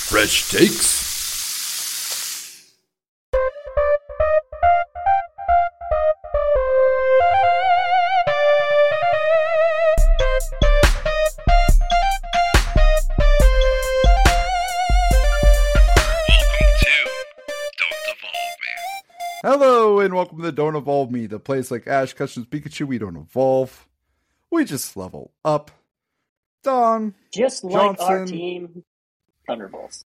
Fresh takes. Hello and welcome to Don't Evolve Me, the place like Ash Ketchum's Pikachu. We don't evolve, we just level up. Don, just like Johnson, our team, Thunderbolts.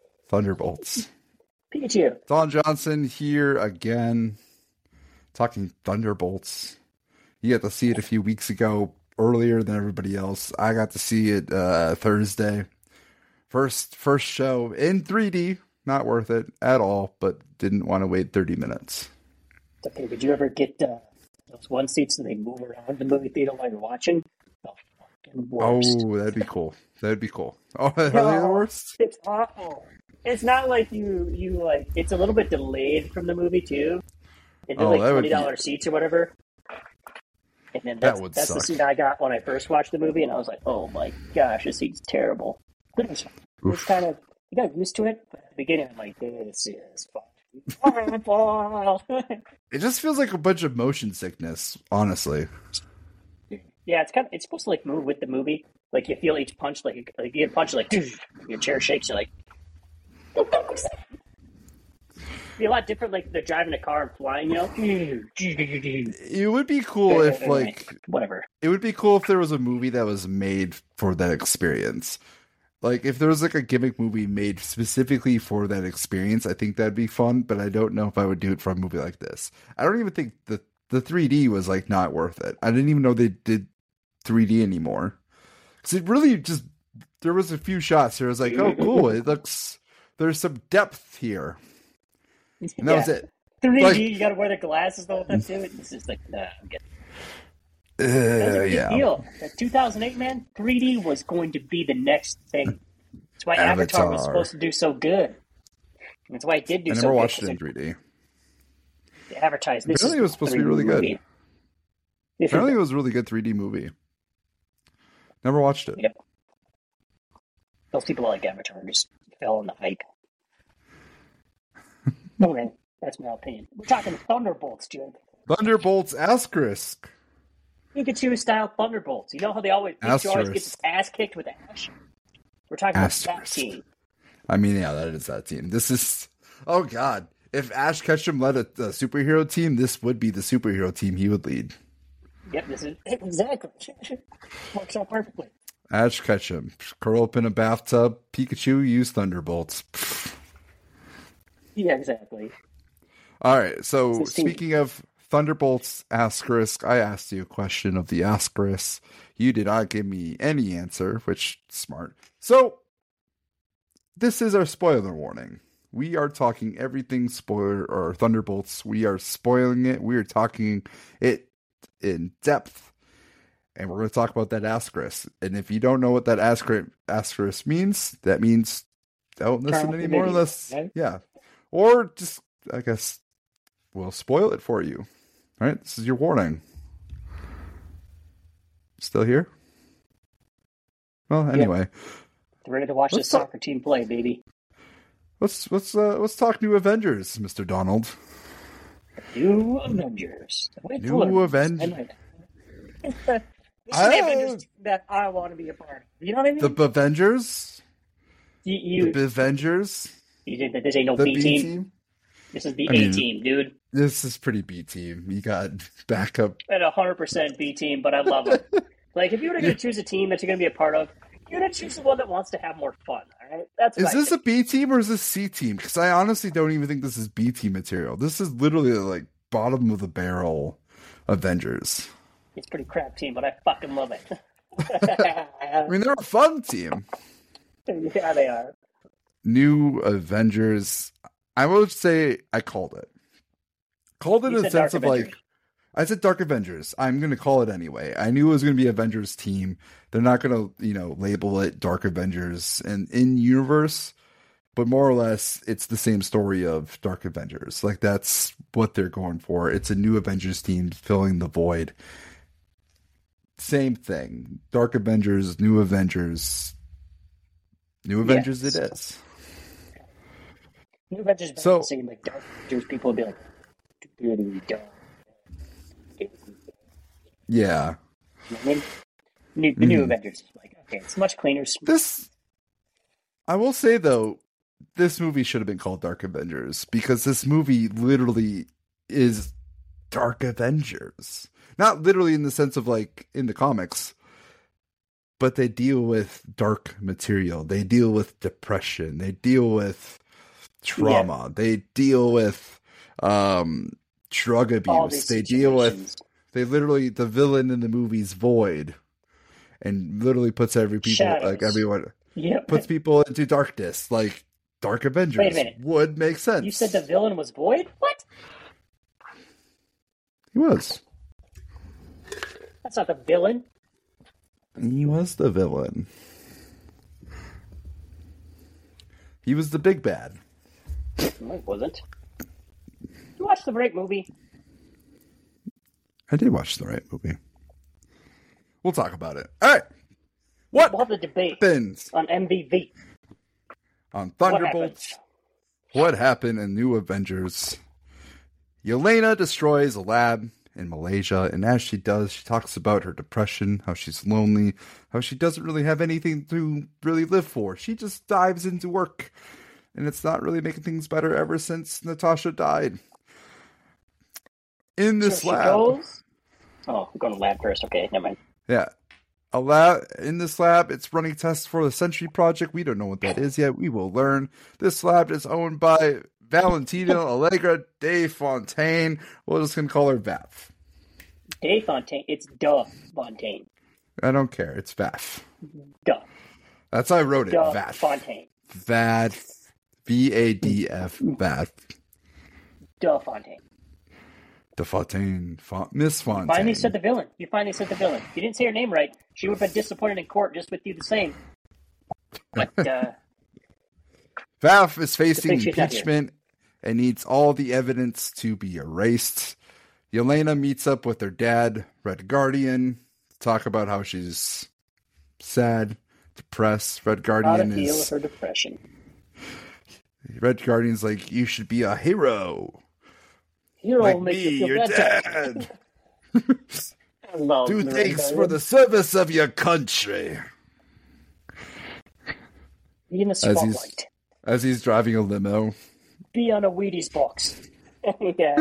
Pikachu. Don Johnson here again, talking Thunderbolts. You got to see it a few weeks ago, earlier than everybody else. I got to see it Thursday. First show in 3D. Not worth it at all, but didn't want to wait 30 minutes. Okay, did you ever get those one seats and they move around the movie theater while you're watching? Oh, that'd be cool. That'd be cool. Oh, are they the worst? It's awful. It's not like you like. It's a little bit delayed from the movie too. It's like $20 seats or whatever. And then that's the seat I got when I first watched the movie, and I was like, "Oh my gosh, this seat's terrible." But it's kind of you got used to it. But at the beginning, I'm like, "This is fun." It just feels like a bunch of motion sickness, honestly. Yeah, it's supposed to like move with the movie. Like you feel each punch, like you get punched, like your chair shakes. You're like, be a lot different. Like they're driving a car and flying. You know, it would be cool if whatever. It would be cool if there was a movie that was made for that experience. Like if there was like a gimmick movie made specifically for that experience, I think that'd be fun. But I don't know if I would do it for a movie like this. I don't even think the 3D was like not worth it. I didn't even know they did 3D anymore. Because it really just, there was a few shots where I was like, oh, cool. It looks, there's some depth here. And that was it. 3D, like, you got to wear the glasses the whole time too. It's just like, nah, I'm getting That's a big deal. That 2008, man, 3D was going to be the next thing. That's why Avatar was supposed to do so good. That's why it did do so good. I never watched it in 3D. They advertised this. Apparently it was supposed to be really good. Apparently it was a really good 3D movie. Never watched it. Yep. Those people like Avatar just fell on the hype. No, man, that's my opinion. We're talking Thunderbolts, dude. Thunderbolts Asterisk. Pikachu style Thunderbolts. You know how Pikachu always gets his ass kicked with Ash? We're talking about that team. I mean, yeah, that is that team. This is, oh god. If Ash Ketchum led a superhero team, this would be the superhero team he would lead. Yep, this is exactly. Works out perfectly. Ash Ketchum, curl up in a bathtub. Pikachu, use Thunderbolts. Yeah, exactly. All right, so speaking of Thunderbolts asterisk, I asked you a question of the asterisk. You did not give me any answer, which is smart. So, this is our spoiler warning. We are talking everything spoiler or Thunderbolts. We are spoiling it. We are talking it in depth. And we're going to talk about that asterisk. And if you don't know what that asterisk means, that means don't listen anymore unless, yeah. Or just, I guess, we'll spoil it for you. All right, this is your warning. Still here? Well, anyway. Yep. Ready to watch this soccer team play, baby. Let's talk New Avengers, Mr. Donald. New Avengers. New Avengers. This is the Avengers that I want to be a part of. You know what I mean? The Avengers? The Avengers? You think that this ain't no B team? This is the A team, dude. This is pretty B team. You got backup. At 100% B team, but I love them. Like, if you were going to choose a team that you're going to be a part of, you're going to choose the one that wants to have more fun, all right? Is this a B team or is this C team? Because I honestly don't even think this is B team material. This is literally like bottom of the barrel Avengers. It's a pretty crap team, but I fucking love it. I mean, they're a fun team. Yeah, they are. New Avengers. I would say I called it. Called it in the sense of like, I said Dark Avengers. I'm going to call it anyway. I knew it was going to be Avengers team. They're not going to, label it Dark Avengers and in universe, but more or less it's the same story of Dark Avengers. Like that's what they're going for. It's a new Avengers team filling the void. Same thing. Dark Avengers, New Avengers. New Avengers it is. New Avengers so singing like Dark Avengers, people would be like, dark. Yeah. You know what I mean? New Avengers is like, okay, it's much cleaner. I will say though, this movie should have been called Dark Avengers because this movie literally is Dark Avengers. Not literally in the sense of like in the comics, but they deal with dark material. They deal with depression. They deal with trauma. Yeah. They deal with drug abuse. They deal with the villain in the movie's Void, and literally puts everyone puts people into darkness. Like Dark Avengers would make sense. You said the villain was Void? What? He was. That's not the villain. He was the villain. He was the big bad. No, it wasn't. You watched the right movie? I did watch the right movie. We'll talk about it. All right. What? We'll have the debate happens on MVV. On Thunderbolts. What happened in New Avengers? Yelena destroys a lab in Malaysia, and as she does, she talks about her depression, how she's lonely, how she doesn't really have anything to really live for. She just dives into work, and it's not really making things better ever since Natasha died. In this lab... Oh, I'm going to lab first. Okay, never mind. Yeah. In this lab, it's running tests for the Sentry Project. We don't know what that is yet. We will learn. This lab is owned by Valentina Allegra de Fontaine. We're just going to call her VAF. De Fontaine. It's Da Fontaine. I don't care. It's VAF. Da. That's how I wrote it. Da VAF. Fontaine. VAF. VADF. VAF. Da Fontaine. De Fontaine. Miss Fontaine. You finally said the villain. You didn't say her name right. She would have been disappointed in court just with you the same. But, VAF is facing impeachment and needs all the evidence to be erased. Yelena meets up with her dad, Red Guardian, to talk about how she's sad, depressed. Red Guardian how to deal with her depression. Red Guardian's like, you should be a hero. Hero like will make me, you feel your better. dad. Do things for the service of your country. Be in the spotlight. As he's driving a limo. Be on a Wheaties box. yeah.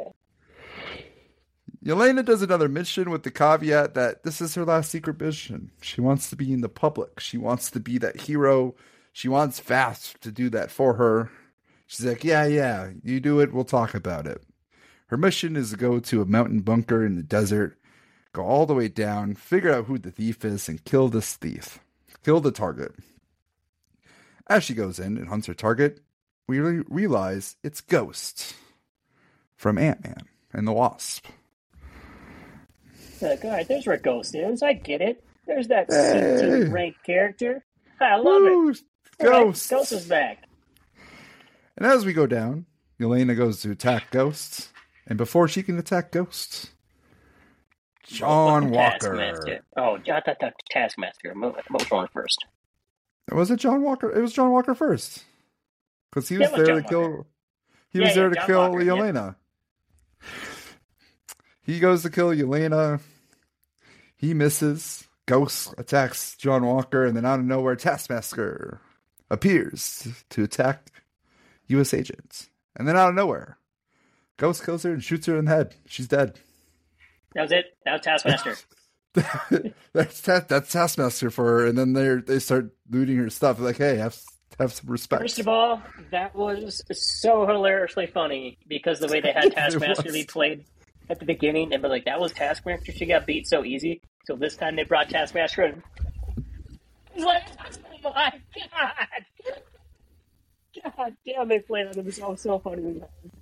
Yelena does another mission with the caveat that this is her last secret mission. She wants to be in the public. She wants to be that hero. She wants VAF to do that for her. She's like, yeah, you do it. We'll talk about it. Her mission is to go to a mountain bunker in the desert, go all the way down, figure out who the thief is, and kill this thief. Kill the target. As she goes in and hunts her target, we realize it's Ghost from Ant-Man and the Wasp. Like, all right, there's where Ghost is. I get it. There's that C2 ranked character. I love it. Ghost. Right, Ghost is back. And as we go down, Yelena goes to attack Ghost. And before she can attack Ghost, John Walker. Taskmaster. Oh, I thought that Taskmaster. What one first? Was it John Walker? It was John Walker first. Because he was there to kill... He was there to kill Yelena. Yeah. He goes to kill Yelena. He misses. Ghost attacks John Walker. And then out of nowhere, Taskmaster appears to attack U.S. agents. And then out of nowhere, Ghost kills her and shoots her in the head. She's dead. That was it. That was Taskmaster. that's Taskmaster for her. And then they start looting her stuff. Like, hey, have some respect. First of all, that was so hilariously funny because the way they had Taskmaster be played at the beginning, and be like, that was Taskmaster. She got beat so easy. So this time they brought Taskmaster in. He's like, oh my god! God damn, they played on themselves so funny.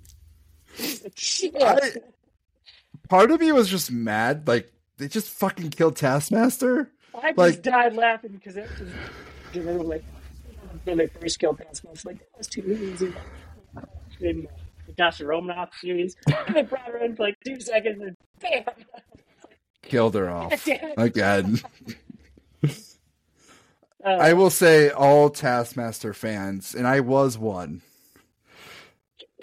Part of me was just mad, like, they just fucking killed Taskmaster? I just died laughing because it was just, like, when they first killed Taskmaster, like, that was too easy. In the Natasha Romanoff series, and they brought her in for like 2 seconds and bam! Killed her off. Again. I will say all Taskmaster fans, and I was one,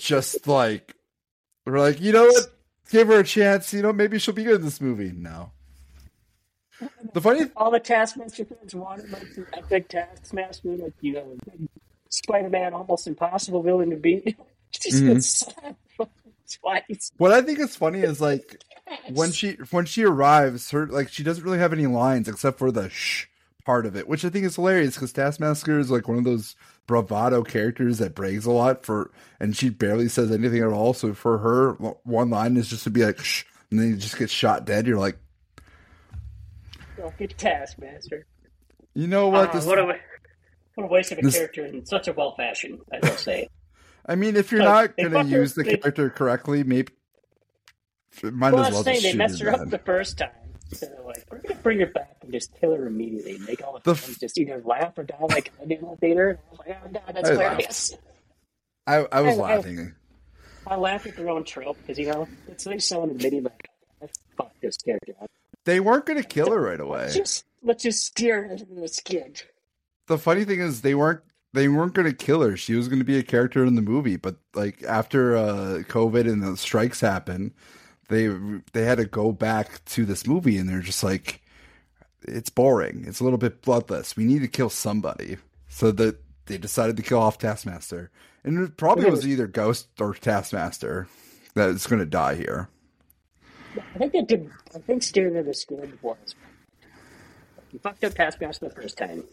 just like, we're like, you know what? Give her a chance. You know, maybe she'll be good in this movie. No. The funny, all the Taskmaster fans wanted like the epic Taskmaster, like Spider-Man, almost impossible villain to beat. Just gets twice. What I think is funny is like when she arrives, her like she doesn't really have any lines except for the shh part of it, which I think is hilarious because Taskmaster is like one of those bravado characters that brags a lot and she barely says anything at all. So for her, one line is just to be like shh, and then you just get shot dead. You're like, don't get Taskmaster. You know what? What a waste of a character in such a well fashion, I will say. I mean, if you're not going to use the character correctly, maybe might as well just they messed her up the first time. So they're like, we're going to bring her back and just kill her immediately. Make all the fans just either laugh or die like I did in the theater. And I was like, oh, God, that's hilarious. I was laughing. I laughed at their own trope because, it's like someone admitting, like, I fucked this character up. They weren't going to kill her right away. Let's just steer her into the skin. The funny thing is they weren't going to kill her. She was going to be a character in the movie, but like after COVID and the strikes happened, they had to go back to this movie, and they're just like, it's boring. It's a little bit bloodless. We need to kill somebody, so that they decided to kill off Taskmaster, and it probably was either Ghost or Taskmaster that is going to die here. I think they did. I think steering her the skin was. You fucked up Taskmaster the first time.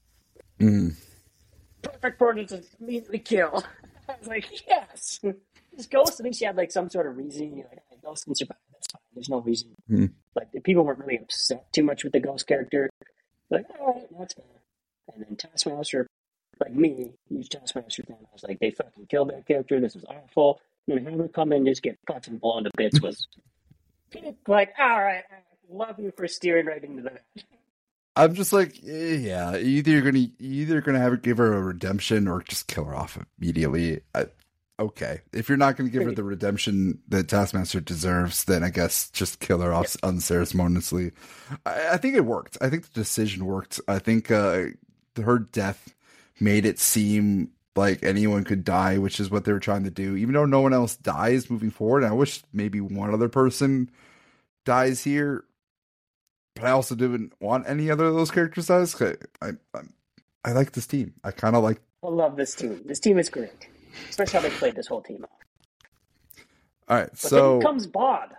Perfect for it to immediately kill. I was like, yes. This Ghost, I think she had like some sort of reason. You're like, hey, Ghost can survive. That's fine. There's no reason. Like, the people weren't really upset too much with the Ghost character. Like, all right, that's fair. And then Taskmaster, like me, used Taskmaster then. I was like, they fucking killed that character. This is awful. And then have her come in and just get fucking blown to bits was like, all right, I love you for steering right into that. I'm just like, yeah, either you're gonna have her give her a redemption or just kill her off immediately. Okay, if you're not gonna give her the redemption that Taskmaster deserves, then I guess just kill her off unceremoniously. I think it worked. I think the decision worked. I think her death made it seem like anyone could die, which is what they were trying to do. Even though no one else dies moving forward, and I wish maybe one other person dies here. But I also didn't want any other of those characters dies. I like this team. I kind of like. I love this team. This team is great, especially how they played this whole team off. All right, but then comes Bob.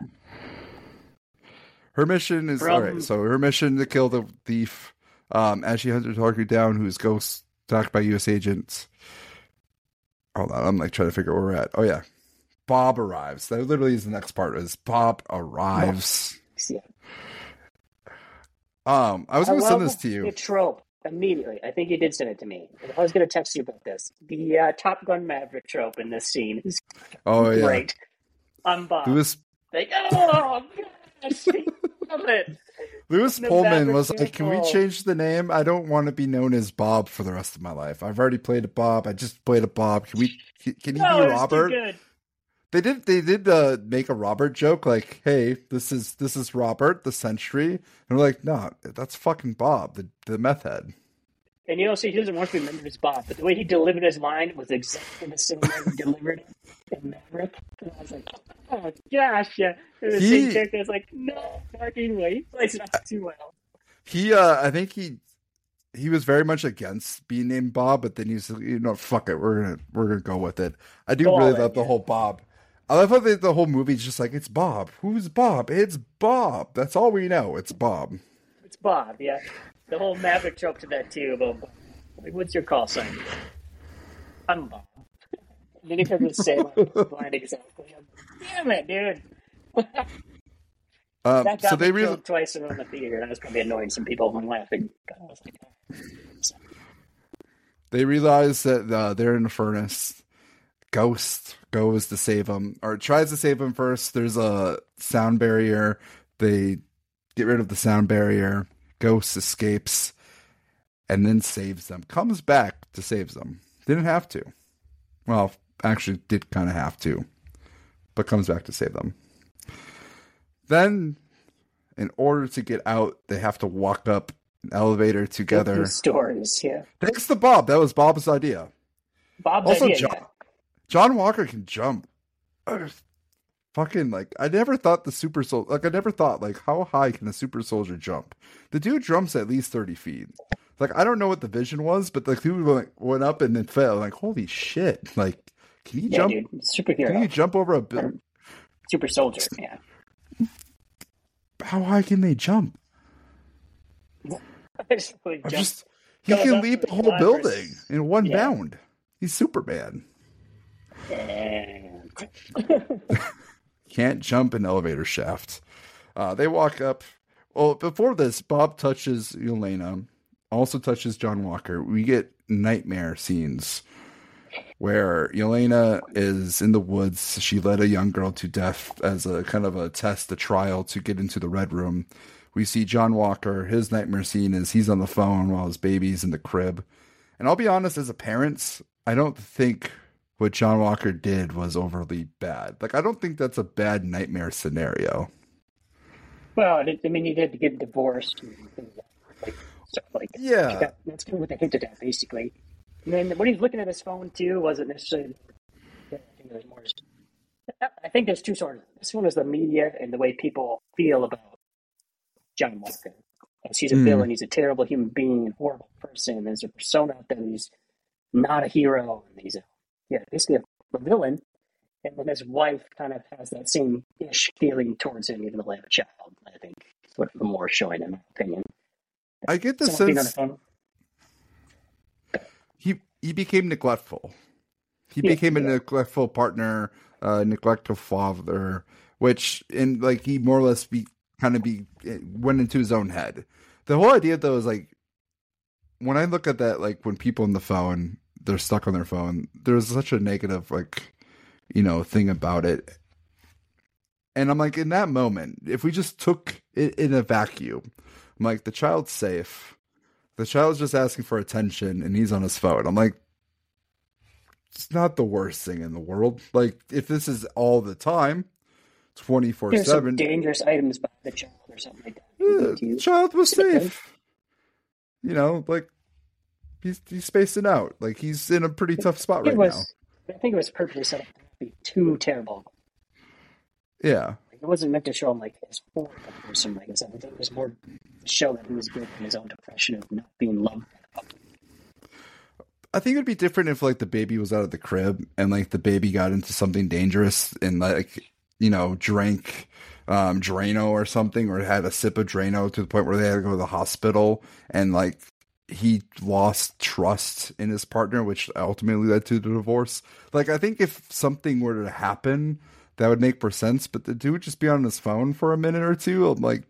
Her mission is all right. So her mission to kill the thief, as she hunts Tarku down, who's ghost attacked by U.S. agents. Hold on, I'm like trying to figure out where we're at. Oh yeah, Bob arrives. That literally is the next part. Is Bob arrives? Yeah. I was going to send this to you. The trope immediately. I think you did send it to me. I was going to text you about this. The Top Gun Maverick trope in this scene is great. I'm Bob. Lewis... Like, oh, gosh, I love it. Lewis Pullman was like, can we change the name? I don't want to be known as Bob for the rest of my life. I've already played a Bob. I just played a Bob. Can you be Robert? Too good. They did make a Robert joke, like, hey, this is Robert, the Sentry. And we're like, no, that's fucking Bob, the meth head. And he doesn't want to be remembered as Bob, but the way he delivered his line was exactly the same way he delivered it in Maverick. And I was like, oh gosh, yeah. And the same character was like, no fucking way. He plays it off too well. I think he was very much against being named Bob, but then he was like, fuck it, we're gonna go with it. I do really love the whole Bob. I love how the whole movie's just like, it's Bob. Who's Bob? It's Bob. That's all we know. It's Bob. It's Bob, yeah. The whole Maverick trope to that, too, about Bob. Like, what's your call sign? I'm Bob. And then he comes the same line exactly. Damn it, dude. That got me killed twice around the theater, and I was probably annoying some people when laughing. They realize that they're in a furnace. Ghost goes to save him, or tries to save him first. There's a sound barrier. They get rid of the sound barrier. Ghost escapes and then saves them. Comes back to save them. Didn't have to. Well, actually did kind of have to, but comes back to save them. Then, in order to get out, they have to walk up an elevator together. Stories, yeah. Thanks to Bob. That was Bob's idea. Bob's idea, yeah. John Walker can jump. Fucking, like, I never thought the super soldier, like, I never thought, like, how high can a super soldier jump? The dude jumps at least 30 feet. Like, I don't know what the vision was, but the dude went up and then fell. Like, holy shit. Like, can you jump? Dude, superhero. Can you jump over a super soldier? Yeah. How high can they jump? He can leap a whole building in one bound. He's Superman. Can't jump an elevator shaft. They walk up. Well, before this, Bob touches Elena, also touches John Walker. We get nightmare scenes where Elena is in the woods. She led a young girl to death as a kind of a test, a trial to get into the Red Room. We see John Walker. His nightmare scene is he's on the phone while his baby's in the crib. And I'll be honest, as a parent, I don't think what John Walker did was overly bad. Like, I don't think that's a bad nightmare scenario. Well, I mean, he did get divorced. Yeah. That's kind of what they hinted at, basically. And then when he's looking at his phone, too, wasn't necessarily... I think there's two sources. This one is the media and the way people feel about John Walker. As he's a villain, he's a terrible human being, horrible person. There's a persona out there that he's not a hero, and he's basically a villain. And then his wife kind of has that same-ish feeling towards him, even though they have a child. I think is what the more showing, in my opinion. I get the sense he became neglectful. He became a neglectful partner, neglectful father, which he more or less went into his own head. The whole idea, though, is like when I look at that, like when people on the phone, they're stuck on their phone. There's such a negative, thing about it. And I'm like, in that moment, if we just took it in a vacuum, I'm like, the child's safe. The child's just asking for attention, and he's on his phone. I'm like, it's not the worst thing in the world. Like, if this is all the time, 24/7. There's some dangerous items by the child or something like that. The child was safe. He's spacing out. Like, he's in a pretty tough spot right now. I think it was purposely set up to be too terrible. Yeah. It wasn't meant to show him as horrible person. I think it was more to show that he was good in his own depression of not being loved. I think it would be different if the baby was out of the crib and the baby got into something dangerous and drank Drano or something, or had a sip of Drano to the point where they had to go to the hospital, and he lost trust in his partner, which ultimately led to the divorce. I think if something were to happen, that would make more sense. But the dude just be on his phone for a minute or two, I'm like,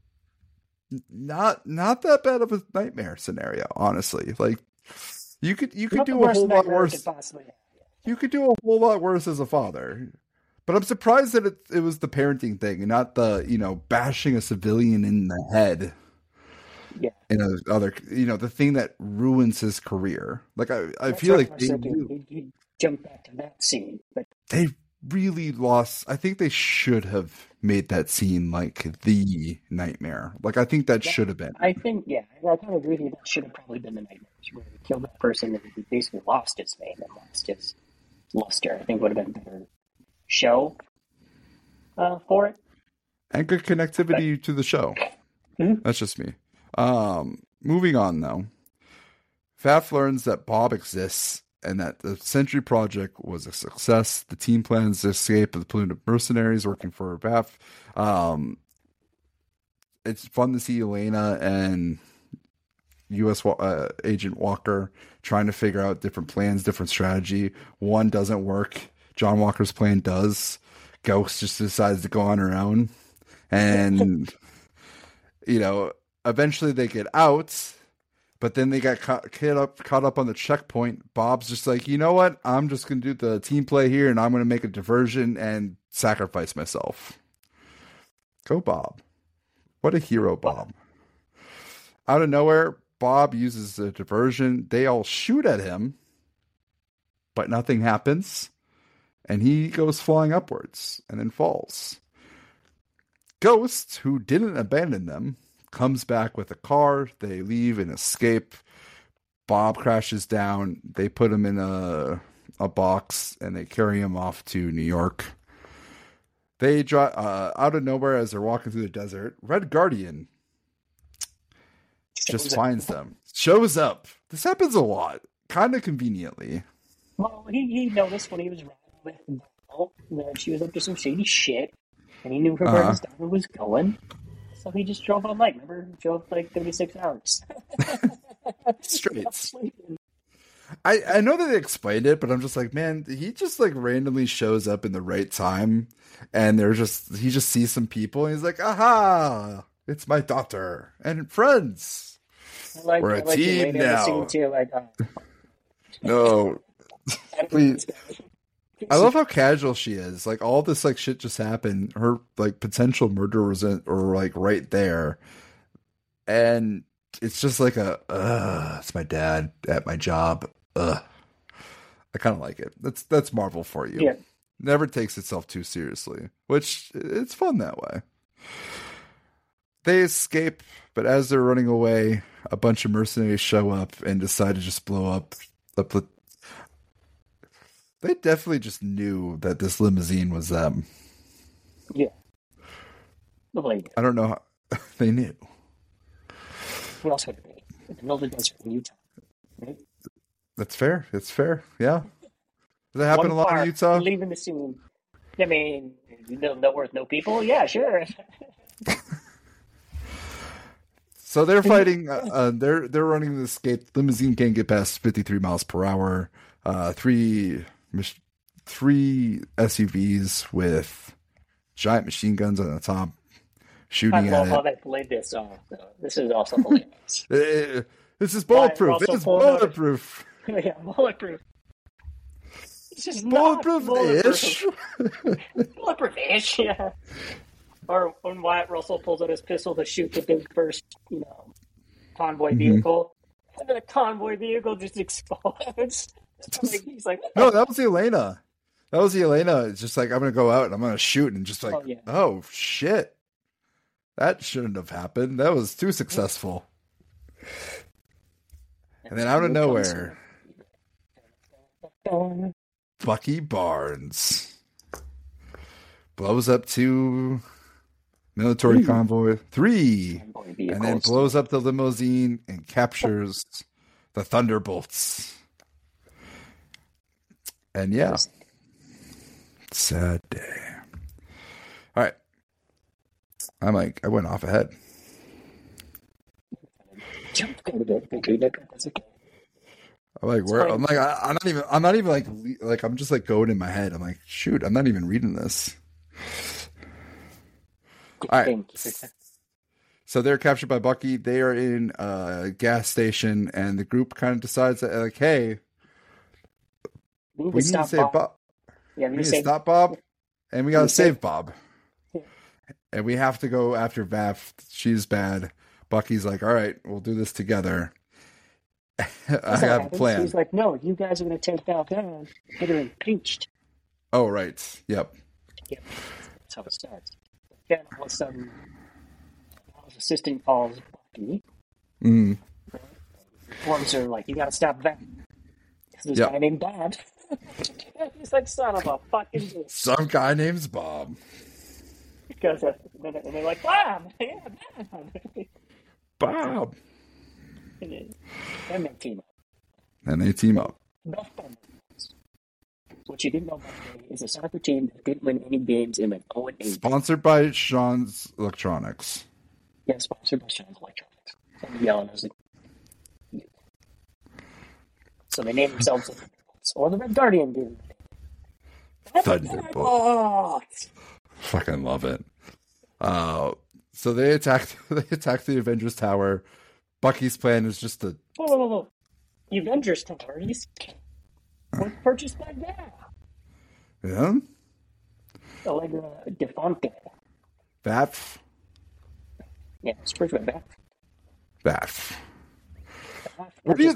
not that bad of a nightmare scenario, honestly. You could do a whole lot worse. You could do a whole lot worse as a father. But I'm surprised that it was the parenting thing and not the, bashing a civilian in the head. Yeah. In the thing that ruins his career. I feel like he jumped back to that scene, but they really lost. I think they should have made that scene the nightmare. I think that should have been. I think, I kind of agree with you. That should have probably been the nightmare. Where he killed that person and he basically lost his fame and lost his luster. I think would have been a better show for it. And good connectivity to the show. Mm-hmm. That's just me. Moving on, though. Pfaff learns that Bob exists and that the Sentry Project was a success. The team plans to escape with a platoon of mercenaries working for Pfaff. It's fun to see Elena and U.S. Agent Walker trying to figure out different plans, different strategy. One doesn't work. John Walker's plan does. Ghost just decides to go on her own. And, eventually they get out, but then they got caught up on the checkpoint. Bob's just like, you know what? I'm just going to do the team play here, and I'm going to make a diversion and sacrifice myself. Go, Bob. What a hero, Bob. Out of nowhere, Bob uses a diversion. They all shoot at him, but nothing happens. And he goes flying upwards and then falls. Ghost, who didn't abandon them, comes back with a car. They leave and escape. Bob crashes down. They put him in a a box and they carry him off to New York. They drive out of nowhere as they're walking through the desert. Red Guardian just finds them. Shows up. This happens a lot. Kind of conveniently. Well, he noticed when he was riding with Belle that she was up to some shady shit. And he knew where his daughter was going. So he just drove all night. Remember? He drove like 36 hours. Straight. I know that they explained it, but I'm just like, man, he just like randomly shows up in the right time. And he just sees some people and he's like, aha, it's my daughter and friends. We're a team now. Too, no. Please. I love how casual she is. Like all this like shit just happened. Her like potential murder was like right there. And it's just like it's my dad at my job. I kind of like it. That's Marvel for you. Yeah. Never takes itself too seriously, which it's fun that way. They escape, but as they're running away, a bunch of mercenaries show up and decide to just blow up the. They definitely just knew that this limousine was them. Yeah. I don't know how they knew. What else would it be? In the middle of the desert in Utah, right? That's fair. It's fair. Yeah. Does that happen a lot in Utah? Leaving the scene. I mean, no worth, no people. Yeah, sure. So they're fighting. They're running the escape. Limousine can't get past 53 miles per hour. Three SUVs with giant machine guns on the top, shooting at it. I love how they played this off. This is also hilarious. This is bulletproof. It's bulletproof. Yeah, bulletproof. It's just bulletproof-ish. Bulletproof-ish, yeah. Or when Wyatt Russell pulls out his pistol to shoot the big first, convoy vehicle, and then the convoy vehicle just explodes. He's like, no, that was the Elena. It's just like, I'm going to go out and I'm going to shoot, and just like, oh shit. That shouldn't have happened. That was too successful. And then out of nowhere, Bucky Barnes blows up 2 military convoy, 3, and then blows up the limousine and captures the Thunderbolts. And yeah, sad day. All right, I went off ahead. I'm not even like I'm just like going in my head. I'm like, shoot, I'm not even reading this. All right. So they're captured by Bucky. They are in a gas station, and the group kind of decides that, like, hey, we need to save Bob. Yeah, we need to stop Bob, and we got to save Bob. Yeah. And we have to go after Vav. She's bad. Bucky's like, all right, we'll do this together. I have a plan. He's like, no, you guys are going to take Val down. Get her impeached. Oh, right. Yep. That's how it starts. Then all of a sudden, Val's assistant calls Bucky. Informs her, like, you got to stop Val. There's a guy named Bob. He's like, son of a fucking bitch. Some guy named Bob. Because and they're like, Bob! Yeah, Bob! Bob! And they team up. What you didn't know about today is a soccer team that didn't win any games and went 0-8. Sponsored by Sean's Electronics. Yeah, sponsored by Sean's Electronics. I'm yelling as so they named themselves the Thunderbolts. Or the Red Guardian did. Thunderbolts. Fucking love it. So they attack the Avengers Tower. Bucky's plan is just to... Whoa. The Avengers Tower? He's purchased by Val. Yeah? Allegra Defonte. Vav? Yeah, it's purchased by Vav. What do you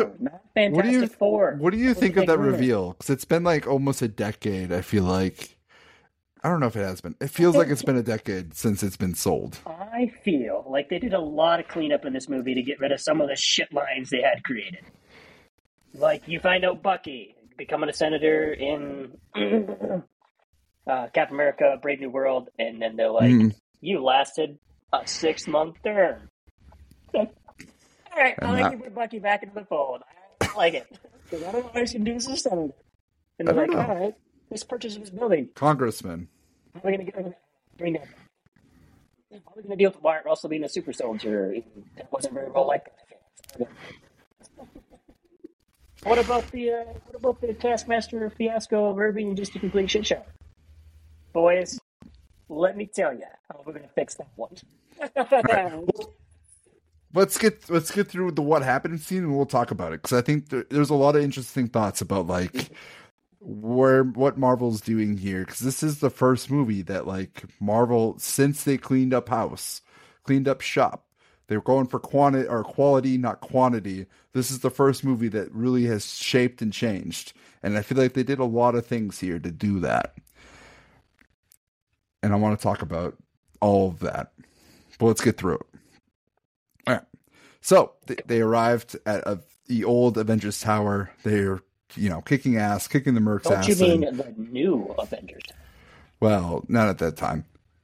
think of that reveal? Because it's been like almost a decade, I feel like. I don't know if it has been. It feels like it's been a decade since it's been sold. I feel like they did a lot of cleanup in this movie to get rid of some of the shit lines they had created. Like, you find out Bucky, becoming a senator in Captain America: Brave New World, and then they're like, "You lasted a 6-month term." All right, I like you put Bucky back into the fold. I like it because I don't know what he's gonna do as a senator. And they're like, "All right, let's purchase this building." Congressman. How are we gonna bring that? How are we gonna deal with Wyatt Russell being a super soldier? That wasn't very well liked. What about the Taskmaster fiasco of Irving just a complete shit show? Boys, let me tell you how we're going to fix that one. Right. Let's get through the what happened scene and we'll talk about it because I think there's a lot of interesting thoughts about like what Marvel's doing here because this is the first movie that like Marvel since they cleaned up shop. They were going for quality, not quantity. This is the first movie that really has shaped and changed. And I feel like they did a lot of things here to do that. And I want to talk about all of that. But let's get through it. All right. So they arrived at the old Avengers Tower. They're, kicking the Mercs ass. Don't you mean the new Avengers Tower? Well, not at that time.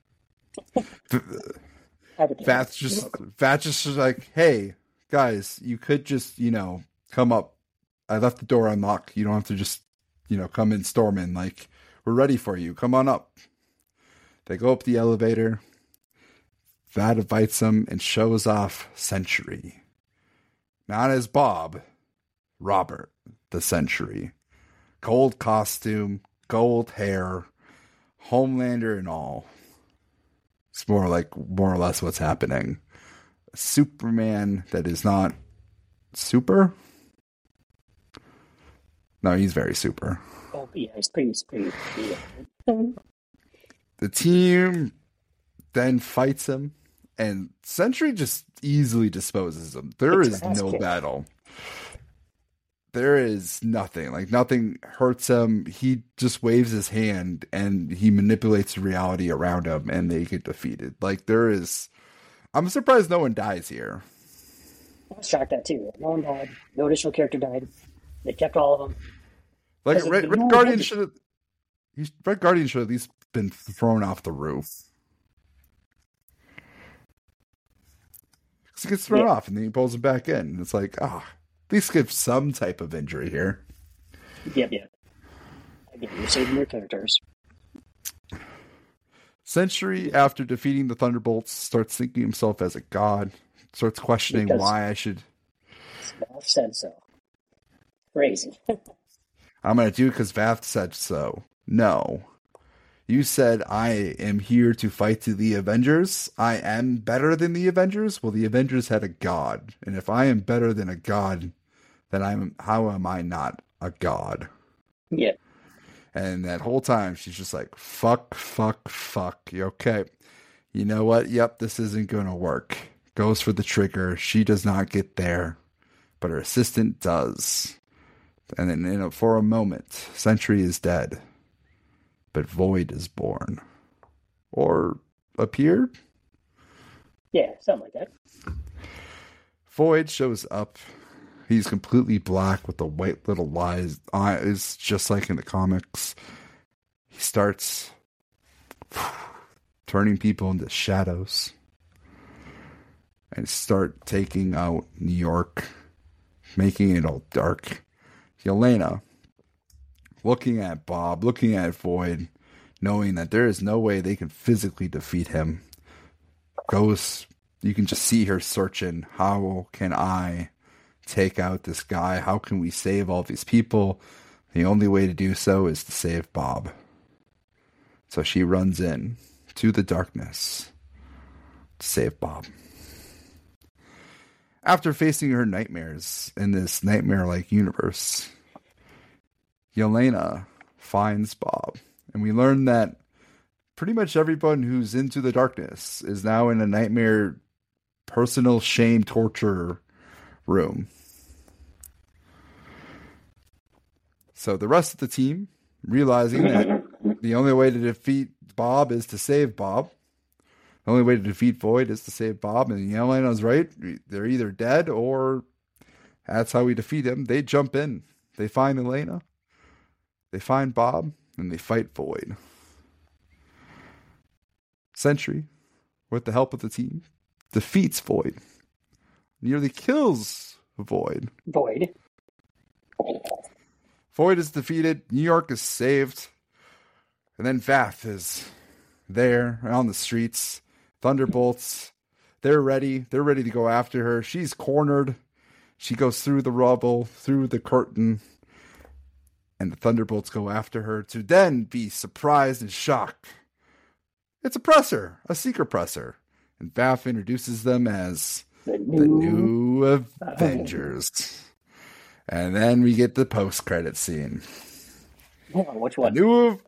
Fat's just like, hey, guys, you could just, come up. I left the door unlocked. You don't have to just, come in storming. Like, we're ready for you. Come on up. They go up the elevator. Vat invites them and shows off Sentry. Not as Bob, Robert the Sentry. Gold costume, gold hair, Homelander and all. It's more or less what's happening. Superman that is not super. No, he's very super. Oh, yeah, he's pretty. Yeah. The team then fights him, and Sentry just easily disposes him. There is no battle. There is nothing. Like, nothing hurts him. He just waves his hand, and he manipulates reality around him, and they get defeated. Like, I'm surprised no one dies here. I was shocked at too. No one died. No additional character died. They kept all of them. Like, Red Guardian should have at least been thrown off the roof. Because he gets thrown off, and then he pulls him back in. And it's like, at least give some type of injury here. Yep. Again, you're saving your characters. Sentry, after defeating the Thunderbolts, starts thinking himself as a god. Starts questioning why I should... Vath said so. Crazy. I'm going to do it because Vath said so. No. You said I am here to fight the Avengers. I am better than the Avengers. Well, the Avengers had a god. And if I am better than a god, then how am I not a god? Yeah. And that whole time, she's just like, fuck. Okay. You know what? Yep, this isn't going to work. Goes for the trigger. She does not get there. But her assistant does. And then for a moment, Sentry is dead. But Void is born. Or appeared? Yeah, something like that. Void shows up. He's completely black with the white little eyes, just like in the comics. He starts turning people into shadows. And start taking out New York. Making it all dark. Yelena, looking at Bob, looking at Void, knowing that there is no way they can physically defeat him, you can just see her searching, how can I take out this guy? How can we save all these people? The only way to do so is to save Bob. So she runs in to the darkness to save Bob. After facing her nightmares in this nightmare-like universe, Yelena finds Bob. And we learn that pretty much everyone who's into the darkness is now in a nightmare personal shame torture room. So the rest of the team, realizing that the only way to defeat Bob is to save Bob, the only way to defeat Void is to save Bob, and Yelena's right. They're either dead or that's how we defeat him. They jump in. They find Elena. They find Bob and they fight Void. Sentry, with the help of the team, defeats Void. Nearly kills Void. Void is defeated. New York is saved. And then Vath is there on the streets. Thunderbolts, they're ready. They're ready to go after her. She's cornered. She goes through the rubble, through the curtain. And the Thunderbolts go after her to then be surprised and shocked. It's a presser, a secret presser. And Vath introduces them as the new Avengers. And then we get the post-credit scene. Which one?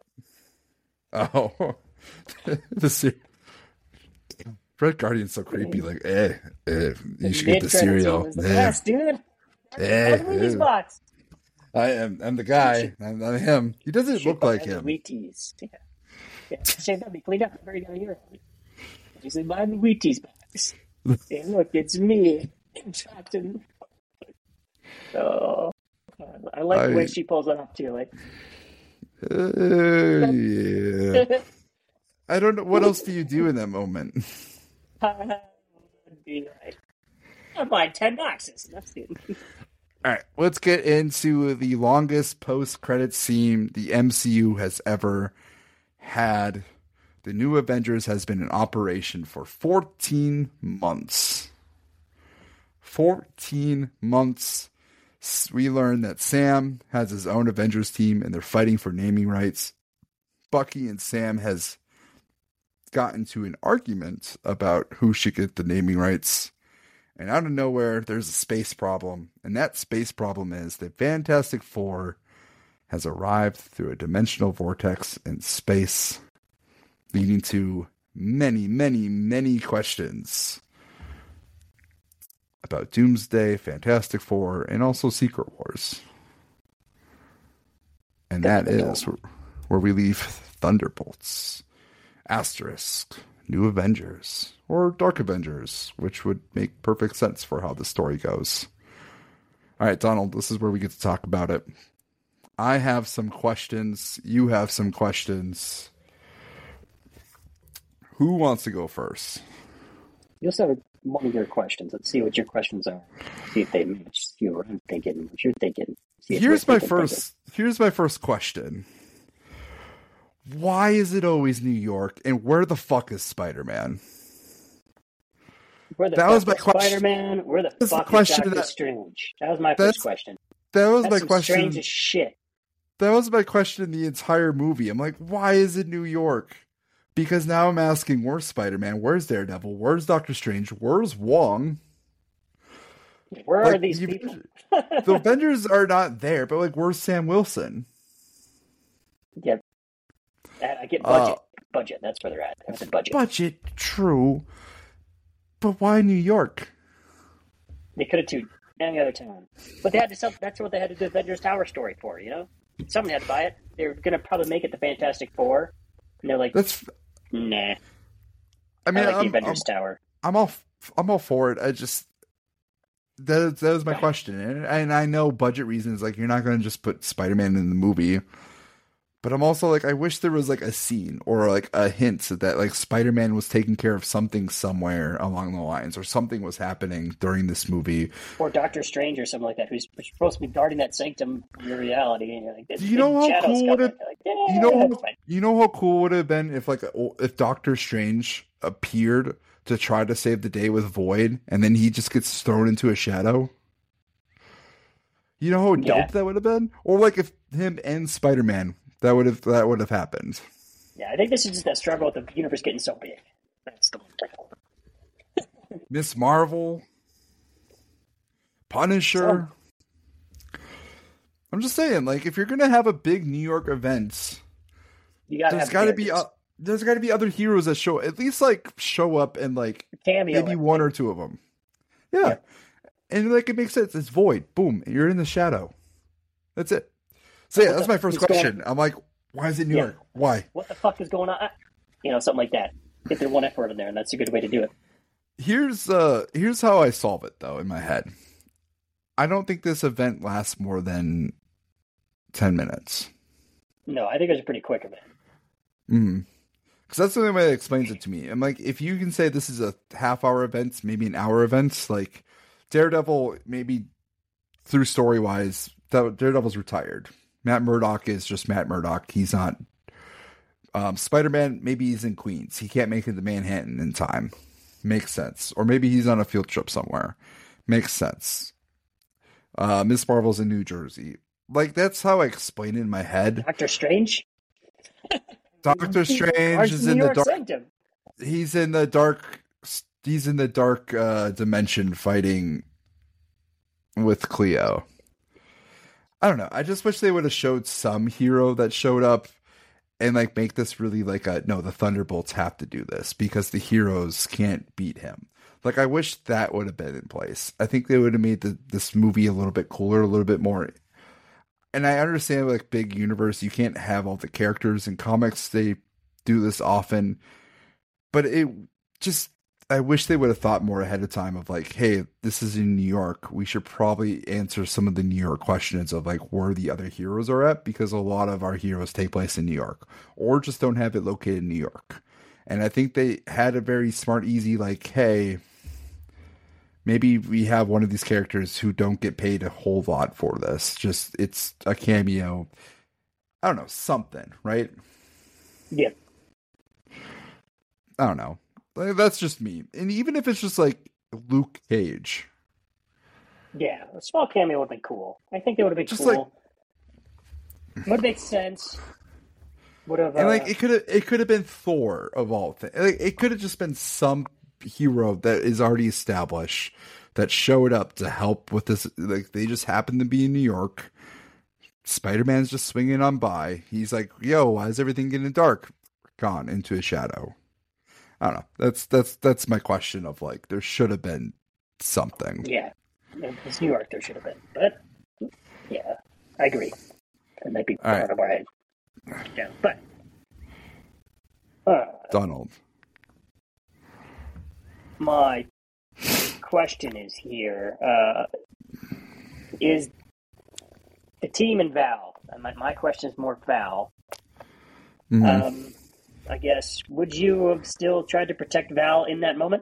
The Red Guardian's so creepy. Like, you should get the cereal. Yes, dude. Box. I'm the guy. I'm him. He doesn't look like him. Wheaties. Yeah. Shame that be cleaned up. Very good here. You say, buy the Wheaties box. Hey, look, it's me. Oh, I like the way she pulls that up too. Like, yeah. I don't know. What else do you do in that moment? Be right. I buy 10 boxes. That's it. All right, let's get into the longest post-credit scene the MCU has ever had. The New Avengers has been in operation for 14 months. 14 months. We learn that Sam has his own Avengers team and they're fighting for naming rights. Bucky and Sam has gotten to an argument about who should get the naming rights. And out of nowhere, there's a space problem. And that space problem is that Fantastic Four has arrived through a dimensional vortex in space, leading to many, many, many questions about Doomsday, Fantastic Four, and also Secret Wars. And that is where we leave Thunderbolts, Asterisk, New Avengers, or Dark Avengers, which would make perfect sense for how the story goes. All right, Donald, this is where we get to talk about it. I have some questions. You have some questions. Who wants to go first? You also have one of your questions. Let's see what your questions are. See if they match what I'm thinking, what you're thinking. Here's my first question. Why is it always New York, and where the fuck is Spider-Man? Where the fuck is Spider-Man? Where the fuck is Doctor Strange? That was my first question. That was my question. Strange as shit. That was my question in the entire movie. I'm like, why is it New York? Because now I'm asking, where's Spider-Man? Where's Daredevil? Where's Doctor Strange? Where's Wong? Where are these people? The Avengers are not there, but where's Sam Wilson? Yep. I get budget. Budget. That's where they're at. That's a budget. Budget, true. But why New York? They could have tuned any other town. But they had to. That's what they had to do the Avengers Tower story for, you know? Someone had to buy it. They were going to probably make it the Fantastic Four. And they're like, nah. I mean, the Avengers Tower. I'm all for it. I just... That was my question. And I know budget reasons, you're not going to just put Spider-Man in the movie. But I'm also I wish there was a scene or a hint that Spider-Man was taking care of something somewhere along the lines, or something was happening during this movie. Or Doctor Strange or something like that, who's supposed to be guarding that sanctum in your reality. And Do you know how cool would it? You know how cool would it have been if Doctor Strange appeared to try to save the day with Void, and then he just gets thrown into a shadow? You know how dope that would have been? Or if him and Spider-Man. That would have happened. Yeah, I think this is just that struggle with the universe getting so big. That's the one. Miss Marvel, Punisher. I'm just saying, if you're gonna have a big New York event, there's got to be other heroes that show up and cameo, maybe one or two of them. Yeah. And it makes sense. It's Void. Boom, you're in the shadow. That's it. So yeah, that's my first question. I'm like, why is it New York? Why? What the fuck is going on? Something like that. Get their one F word in there, and that's a good way to do it. Here's how I solve it though in my head. I don't think this event lasts more than 10 minutes. No, I think it was a pretty quick event. Mm-hmm. Because that's the only way that explains it to me. I'm like, if you can say this is a half-hour event, maybe an hour event, like Daredevil, maybe through story-wise, Daredevil's retired. Matt Murdock is just Matt Murdock. He's not... Spider-Man, maybe he's in Queens. He can't make it to Manhattan in time. Makes sense. Or maybe he's on a field trip somewhere. Makes sense. Miss Marvel's in New Jersey. Like, that's how I explain it in my head. Doctor Strange? Doctor Strange is in the dark. Sanctum. He's in the dark. He's in the dark dimension fighting with Cleo. I don't know. I just wish they would have showed some hero that showed up and like make this really like no, the Thunderbolts have to do this because the heroes can't beat him. Like I wish that would have been in place. I think they would have made this movie a little bit cooler, a little bit more. And I understand, like, big universe, you can't have all the characters in comics. They do this often. But I wish they would have thought more ahead of time of, like, hey, this is in New York. We should probably answer some of the New York questions of, like, where the other heroes are at. Because a lot of our heroes take place in New York. Or just don't have it located in New York. And I think they had a very smart, easy, like, hey... maybe we have one of these characters who don't get paid a whole lot for this. Just, it's a cameo. I don't know, something, right? Yeah. I don't know. That's just me. And even if it's just like Luke Cage. Yeah, a small cameo would have been cool. I think it would have been just cool. Like, would make sense. Would have. And like it could have been Thor of all things. Like, it could have just been some hero that is already established that showed up to help with this. Like they just happen to be in New York. Spider-Man's just swinging on by. He's like, "Yo, why is everything getting dark?" Gone into a shadow. I don't know. That's my question of like there should have been something. Yeah, it's New York. There should have been, but yeah, I agree. That might be part of why. Yeah, but Donald. My question is here: is the team and Val? My question is more Val. Mm-hmm. I guess, would you have still tried to protect Val in that moment?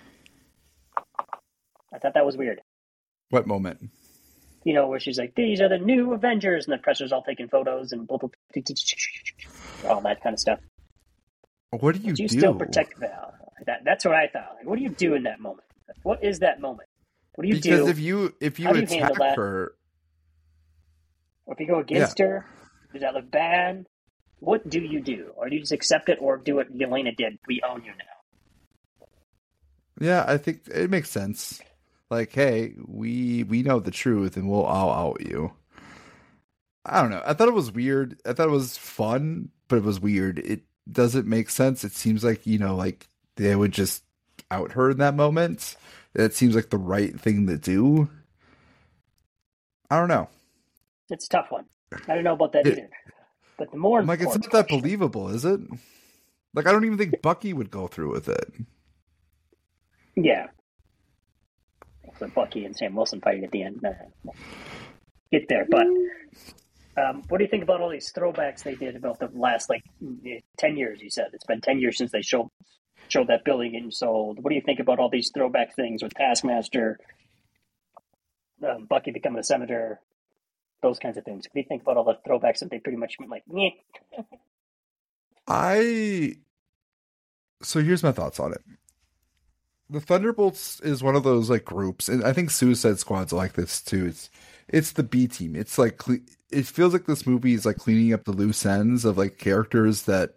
I thought that was weird. What moment? You know, where she's like, "These are the new Avengers," and the pressure's all taking photos and blah, blah, blah, all that kind of stuff. What do you do? You still protect Val? That's what I thought. Like, what do you do in that moment? What is that moment? What do you do? Because if you attack her, or if you go against her, does that look bad? What do you do? Or do you just accept it or do what Yelena did? We own you now. Yeah, I think it makes sense. Like, hey, we know the truth and I'll out you. I don't know. I thought it was weird. I thought it was fun, but it was weird. It doesn't make sense. It seems like, like they would just out her in that moment. That seems like the right thing to do. I don't know. It's a tough one. I don't know about that either. But the more like, it's not that believable, is it? Like, I don't even think Bucky would go through with it. Yeah. So Bucky and Sam Wilson fighting at the end. Get there. But what do you think about all these throwbacks they did about the last, 10 years, you said? It's been 10 years since they showed that building getting sold. What do you think about all these throwback things with Taskmaster, Bucky becoming a senator, those kinds of things? What do you think about all the throwbacks that they pretty much went like, meh? So here's my thoughts on it. The Thunderbolts is one of those groups, and I think Suicide Squad's like this too. It's the B team. It's like it feels like this movie is like cleaning up the loose ends of characters that,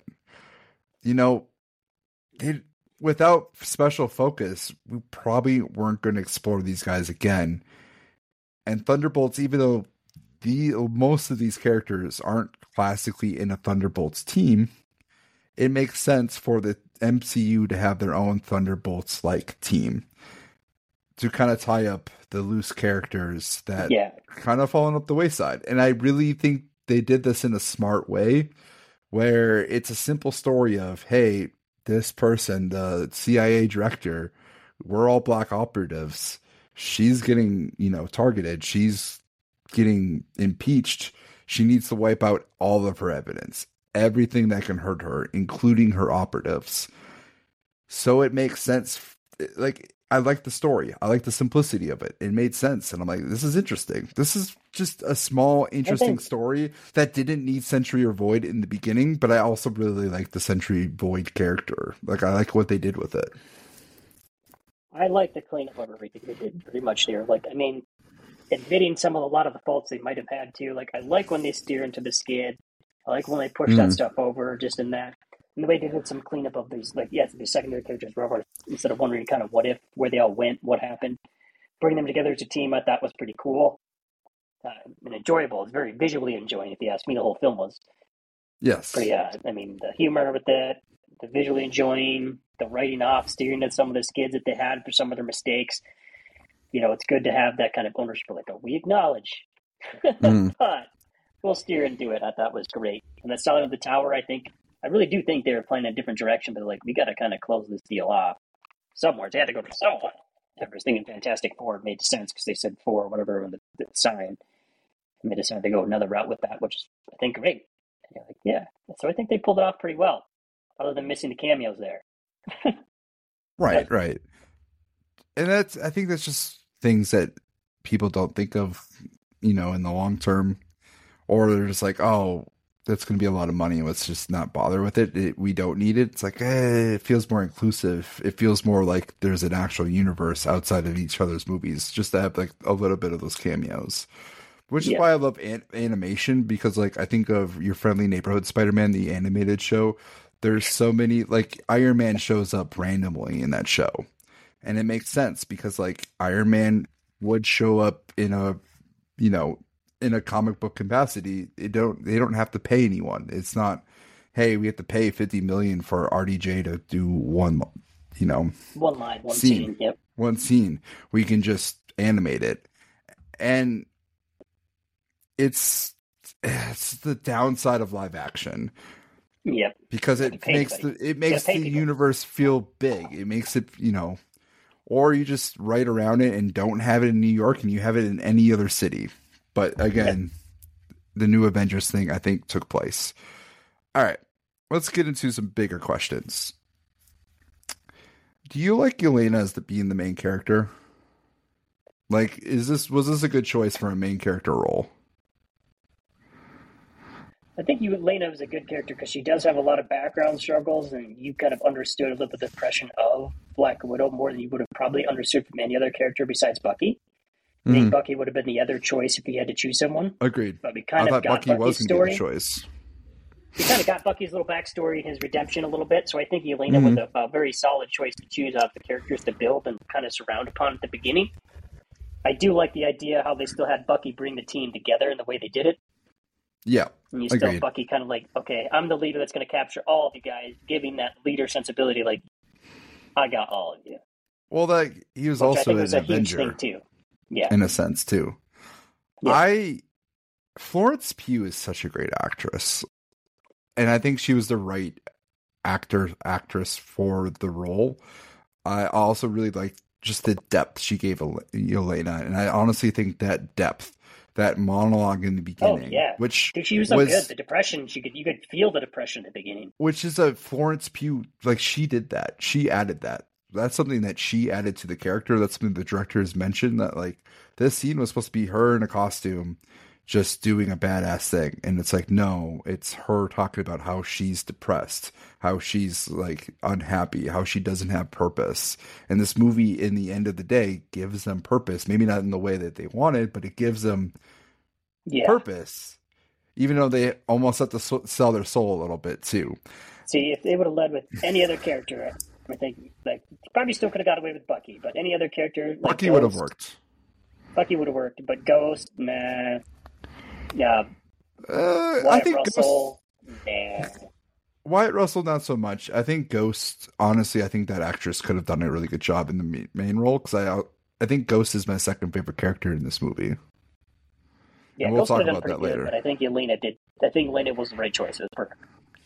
without special focus, we probably weren't going to explore these guys again. And Thunderbolts, even though most of these characters aren't classically in a Thunderbolts team, it makes sense for the MCU to have their own Thunderbolts-like team to kind of tie up the loose characters that kind of fallen up the wayside. And I really think they did this in a smart way, where it's a simple story of, hey, this person, the CIA director, we're all black operatives. She's getting, targeted. She's getting impeached. She needs to wipe out all of her evidence, everything that can hurt her, including her operatives. So it makes sense. Like, I like the story. I like the simplicity of it. It made sense. And I'm like, this is interesting. This is just a small, interesting story that didn't need Sentry or Void in the beginning, but I also really like the Sentry Void character. Like, I like what they did with it. I like the cleanup of everything they did pretty much there. Like, I mean, admitting a lot of the faults they might have had to. Like, I like when they steer into the skid. I like when they push that stuff over just in that. And the way they did some cleanup of these, like, these secondary characters, wherever, instead of wondering kind of what if, where they all went, what happened. Bringing them together as a team, I thought was pretty cool and enjoyable. It's very visually enjoying, if you ask me. The whole film was. Yes. Pretty, I mean, the humor with it, the visually enjoying, the writing off, steering at some of the skids that they had for some of their mistakes. You know, it's good to have that kind of ownership. Like, we acknowledge, but we'll steer and do it. I thought was great. And the selling of the tower, I really do think they were playing a different direction, but like, we got to kind of close this deal off somewhere. They had to go to someone. I was thinking Fantastic Four made sense because they said 4 or whatever on the sign. And they decided to go another route with that, which is, I think, great. And you're like, yeah. So I think they pulled it off pretty well, other than missing the cameos there. Right. And I think that's just things that people don't think of, in the long term, or they're just like, oh, that's going to be a lot of money. Let's just not bother with it. We don't need it. It's like, it feels more inclusive. It feels more like there's an actual universe outside of each other's movies, just to have like a little bit of those cameos, which is why I love animation, because like, I think of Your Friendly Neighborhood Spider-Man, the animated show. There's so many, like, Iron Man shows up randomly in that show. And it makes sense because like Iron Man would show up in a, in a comic book capacity. They don't have to pay anyone. It's not, hey, we have to pay $50 million for RDJ to do one line, one scene. Yep. One scene. We can just animate it. And it's the downside of live action. Yep. Because it makes the universe feel big. It makes it, or you just write around it and don't have it in New York and you have it in any other city. But again, the new Avengers thing, I think, took place. All right, let's get into some bigger questions. Do you like Yelena as being the main character? Like, was this a good choice for a main character role? I think Yelena was a good character because she does have a lot of background struggles, and you kind of understood a little bit of the depression of Black Widow more than you would have probably understood from any other character besides Bucky. I think Bucky would have been the other choice if he had to choose someone. Agreed. But we kind of got Bucky Bucky's story. The choice. We kind of got Bucky's little backstory and his redemption a little bit, so I think Yelena was a very solid choice to choose out of the characters to build and kind of surround upon at the beginning. I do like the idea how they still had Bucky bring the team together in the way they did it. Yeah, and you still Bucky kind of like, okay, I'm the leader that's going to capture all of you guys, giving that leader sensibility, like, I got all of you. Well, he was also an Avenger, thing too. Yeah, in a sense too. Yeah. Florence Pugh is such a great actress, and I think she was the right actress for the role. I also really liked just the depth she gave Yelena, and I honestly think that depth, that monologue in the beginning, which she was so good. The depression, you could feel the depression at the beginning. Which is a Florence Pugh, like, she did that. She added that. That's something that she added to the character. That's something the director has mentioned, that like this scene was supposed to be her in a costume just doing a badass thing. And it's like, no, it's her talking about how she's depressed, how she's like unhappy, how she doesn't have purpose. And this movie, in the end of the day, gives them purpose. Maybe not in the way that they wanted, but it gives them purpose, even though they almost have to sell their soul a little bit too. See, if they would have led with any other character, I think like probably still could have got away with Bucky, but any other character, like Bucky would have worked. Bucky would have worked, but Ghost, nah. Yeah. I think Russell, nah. Wyatt Russell, not so much. I think Ghost, honestly, I think that actress could have done a really good job in the main role, because I think Ghost is my second favorite character in this movie. Yeah, and we'll Ghost talk about that later. But I think Yelena did. I think Yelena was the right choice. It was perfect.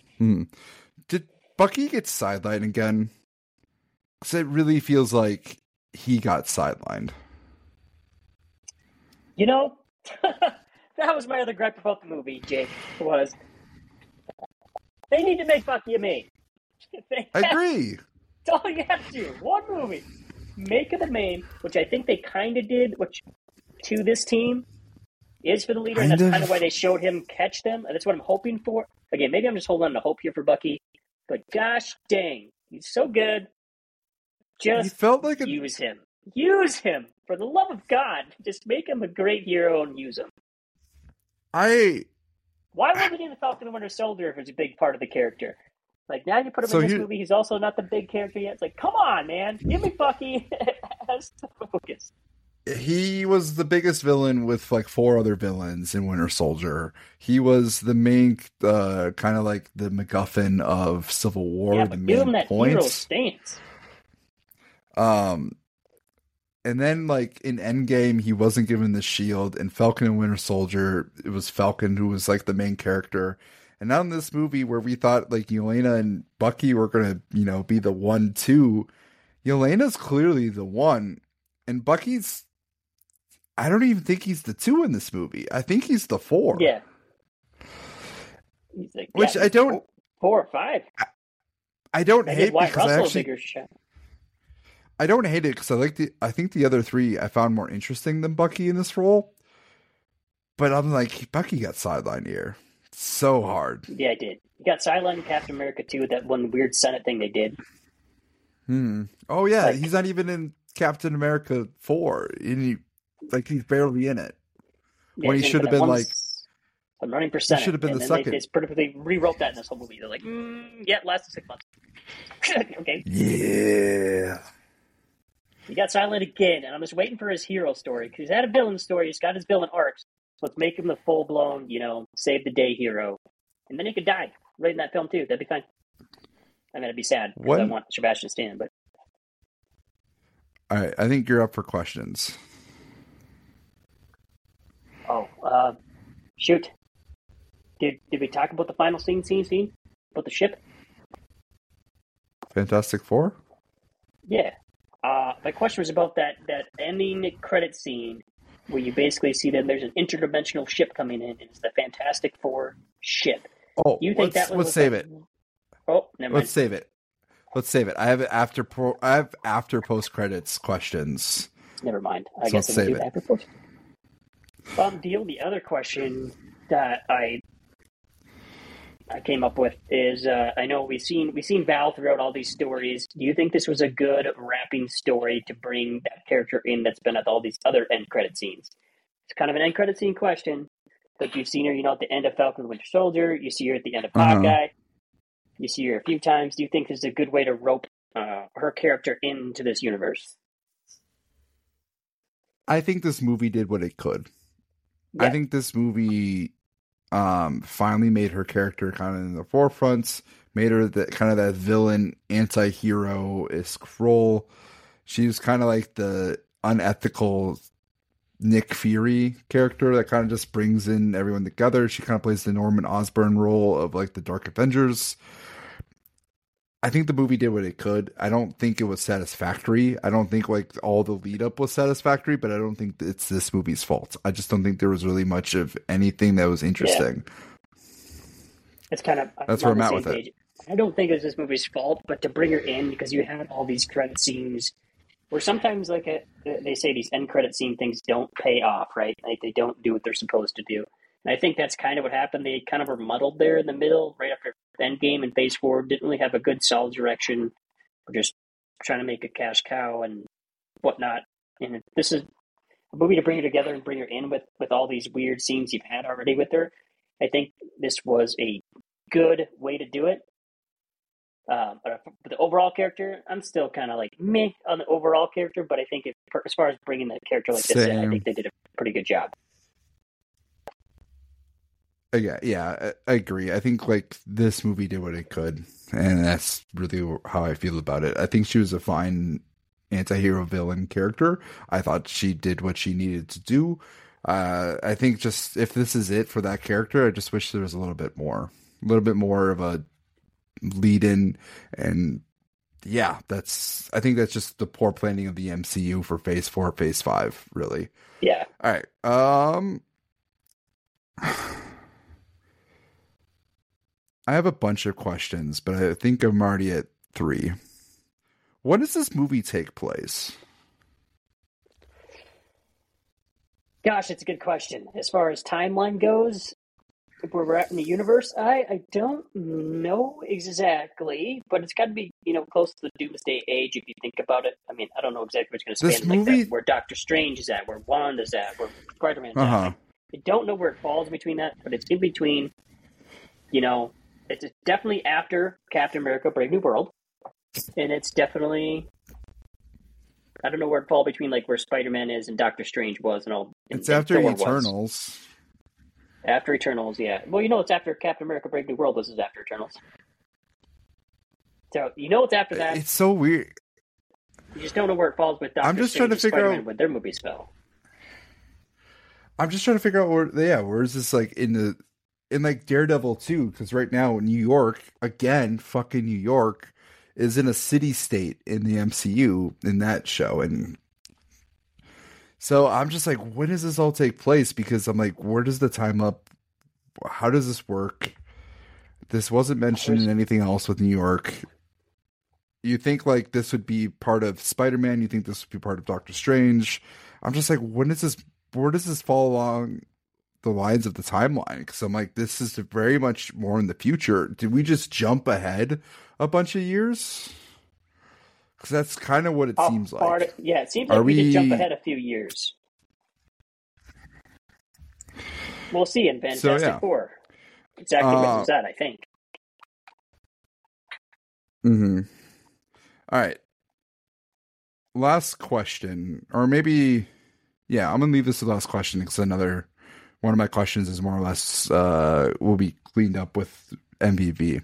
Did Bucky get sidelined again? Because it really feels like he got sidelined. That was my other gripe about the movie, Jake, was they need to make Bucky a main. I agree. That's all you have to do. One movie. Make it a main, which I think they kind of did, which to this team is for the leader, and that's kind of why they showed him catch them, and that's what I'm hoping for. Again, maybe I'm just holding on to hope here for Bucky, but gosh dang, he's so good. Just use him. Use him. For the love of God, just make him a great hero and use him. Why wasn't he in the Falcon and Winter Soldier if it's a big part of the character? Like, now you put him in this movie, he's also not the big character yet. It's like, come on, man. Give me Bucky as the focus. He was the biggest villain with like 4 other villains in Winter Soldier. He was the main, kind of like the MacGuffin of Civil War. Yeah, but give him that hero stance. And then, like, in Endgame, he wasn't given the shield. In Falcon and Winter Soldier, it was Falcon who was, like, the main character. And now in this movie where we thought, like, Yelena and Bucky were going to, be the 1-2, Yelena's clearly the 1. And Bucky's, I don't even think he's the 2 in this movie. I think he's the 4. Yeah. He's like, which I don't... 4 or 5. I don't hate because I actually... bigger shot. I don't hate it because I think the other 3 I found more interesting than Bucky in this role. But I'm like, Bucky got sidelined here. So hard. Yeah, I did. He got sidelined in Captain America 2, that one weird Senate thing they did. Oh, yeah. Like, he's not even in Captain America 4. He's barely in it. Yeah, when he should have been like... I'm running for Senate. He should have been the second. They rewrote that in this whole movie. They're like, yeah, lasted 6 months. Okay. Yeah. He got silent again, and I'm just waiting for his hero story, because he's had a villain story, he's got his villain arcs, so let's make him the full-blown, save the day hero. And then he could die right in that film, too. That'd be fine. I mean, it'd be sad, because I want Sebastian Stan, but... All right, I think you're up for questions. Oh, shoot. Did we talk about the final scene? About the ship? Fantastic Four? Yeah. My question was about that ending credit scene where you basically see that there's an interdimensional ship coming in, and it's the Fantastic Four ship. Oh, you think let's save it. Oh, never mind. Let's save it. I have after post credits questions. Never mind. I guess I'll do that after post. The other question that I came up with is, I know we've seen Val throughout all these stories. Do you think this was a good wrapping story to bring that character in that's been at all these other end credit scenes? It's kind of an end credit scene question, but you've seen her, at the end of Falcon and Winter Soldier. You see her at the end of Hawkeye. You see her a few times. Do you think this is a good way to rope her character into this universe? I think this movie did what it could. Yeah. I think this movie finally made her character kind of in the forefront, made her that villain anti-hero-esque role. She was kind of like the unethical Nick Fury character that kind of just brings in everyone together. She kind of plays the Norman Osborn role of like the Dark Avengers. I think the movie did what it could. I don't think it was satisfactory. I don't think like all the lead up was satisfactory, but I don't think it's this movie's fault. I just don't think there was really much of anything that was interesting. Yeah. It's kind of, that's where I'm at with it. I don't think it was this movie's fault, but to bring her in, because you had all these credit scenes where sometimes they say these end credit scene things don't pay off, right? Like they don't do what they're supposed to do. And I think that's kind of what happened. They kind of were muddled there in the middle, right after Endgame and Phase 4. Didn't really have a good, solid direction. We're just trying to make a cash cow and whatnot. And this is a movie to bring her together and bring her in with all these weird scenes you've had already with her. I think this was a good way to do it. But for the overall character, I'm still kind of like meh on the overall character. But I think as far as bringing the character like this in, I think they did a pretty good job. Yeah, I agree. I think like this movie did what it could, and that's really how I feel about it. I think she was a fine anti-hero villain character. I thought she did what she needed to do. I think just if this is it for that character, I just wish there was a little bit more of a lead in, and yeah, I think that's just the poor planning of the MCU for Phase 4, Phase 5, really. Yeah. All right. I have a bunch of questions, but I think I'm already at 3. When does this movie take place? Gosh, it's a good question. As far as timeline goes, where we're at in the universe, I don't know exactly, but it's got to be, close to the Doomsday Age if you think about it. I mean, I don't know exactly what's going to span like that, where Doctor Strange is at, where Wanda's at, where Spider-Man's at. I don't know where it falls between that, but it's in between, it's definitely after Captain America Brave New World, and it's definitely, I don't know where it falls between like where Spider-Man is and Doctor Strange was and all. It's after Eternals. After Eternals, yeah. Well, it's after Captain America Brave New World. This is after Eternals. So, it's after that. It's so weird. You just don't know where it falls with Doctor I'm just Strange trying to figure out when their movies fell. I'm just trying to figure out where is this like in like Daredevil 2? Because right now New York, again, fucking New York, is in a city state in the MCU in that show. And so I'm just like, when does this all take place? Because I'm like, where does the time up? How does this work? This wasn't mentioned in anything else with New York. You think like this would be part of Spider-Man? You think this would be part of Doctor Strange? I'm just like, where does this fall along the lines of the timeline? Because I'm like, this is very much more in the future. Did we just jump ahead a bunch of years? Because that's kind of what it seems like. It seems like we did jump ahead a few years. We'll see in Fantastic Four exactly what was that, I think. Mm-hmm. All right. Last question, or maybe, I'm going to leave this to the last question because one of my questions is more or less will be cleaned up with MVV.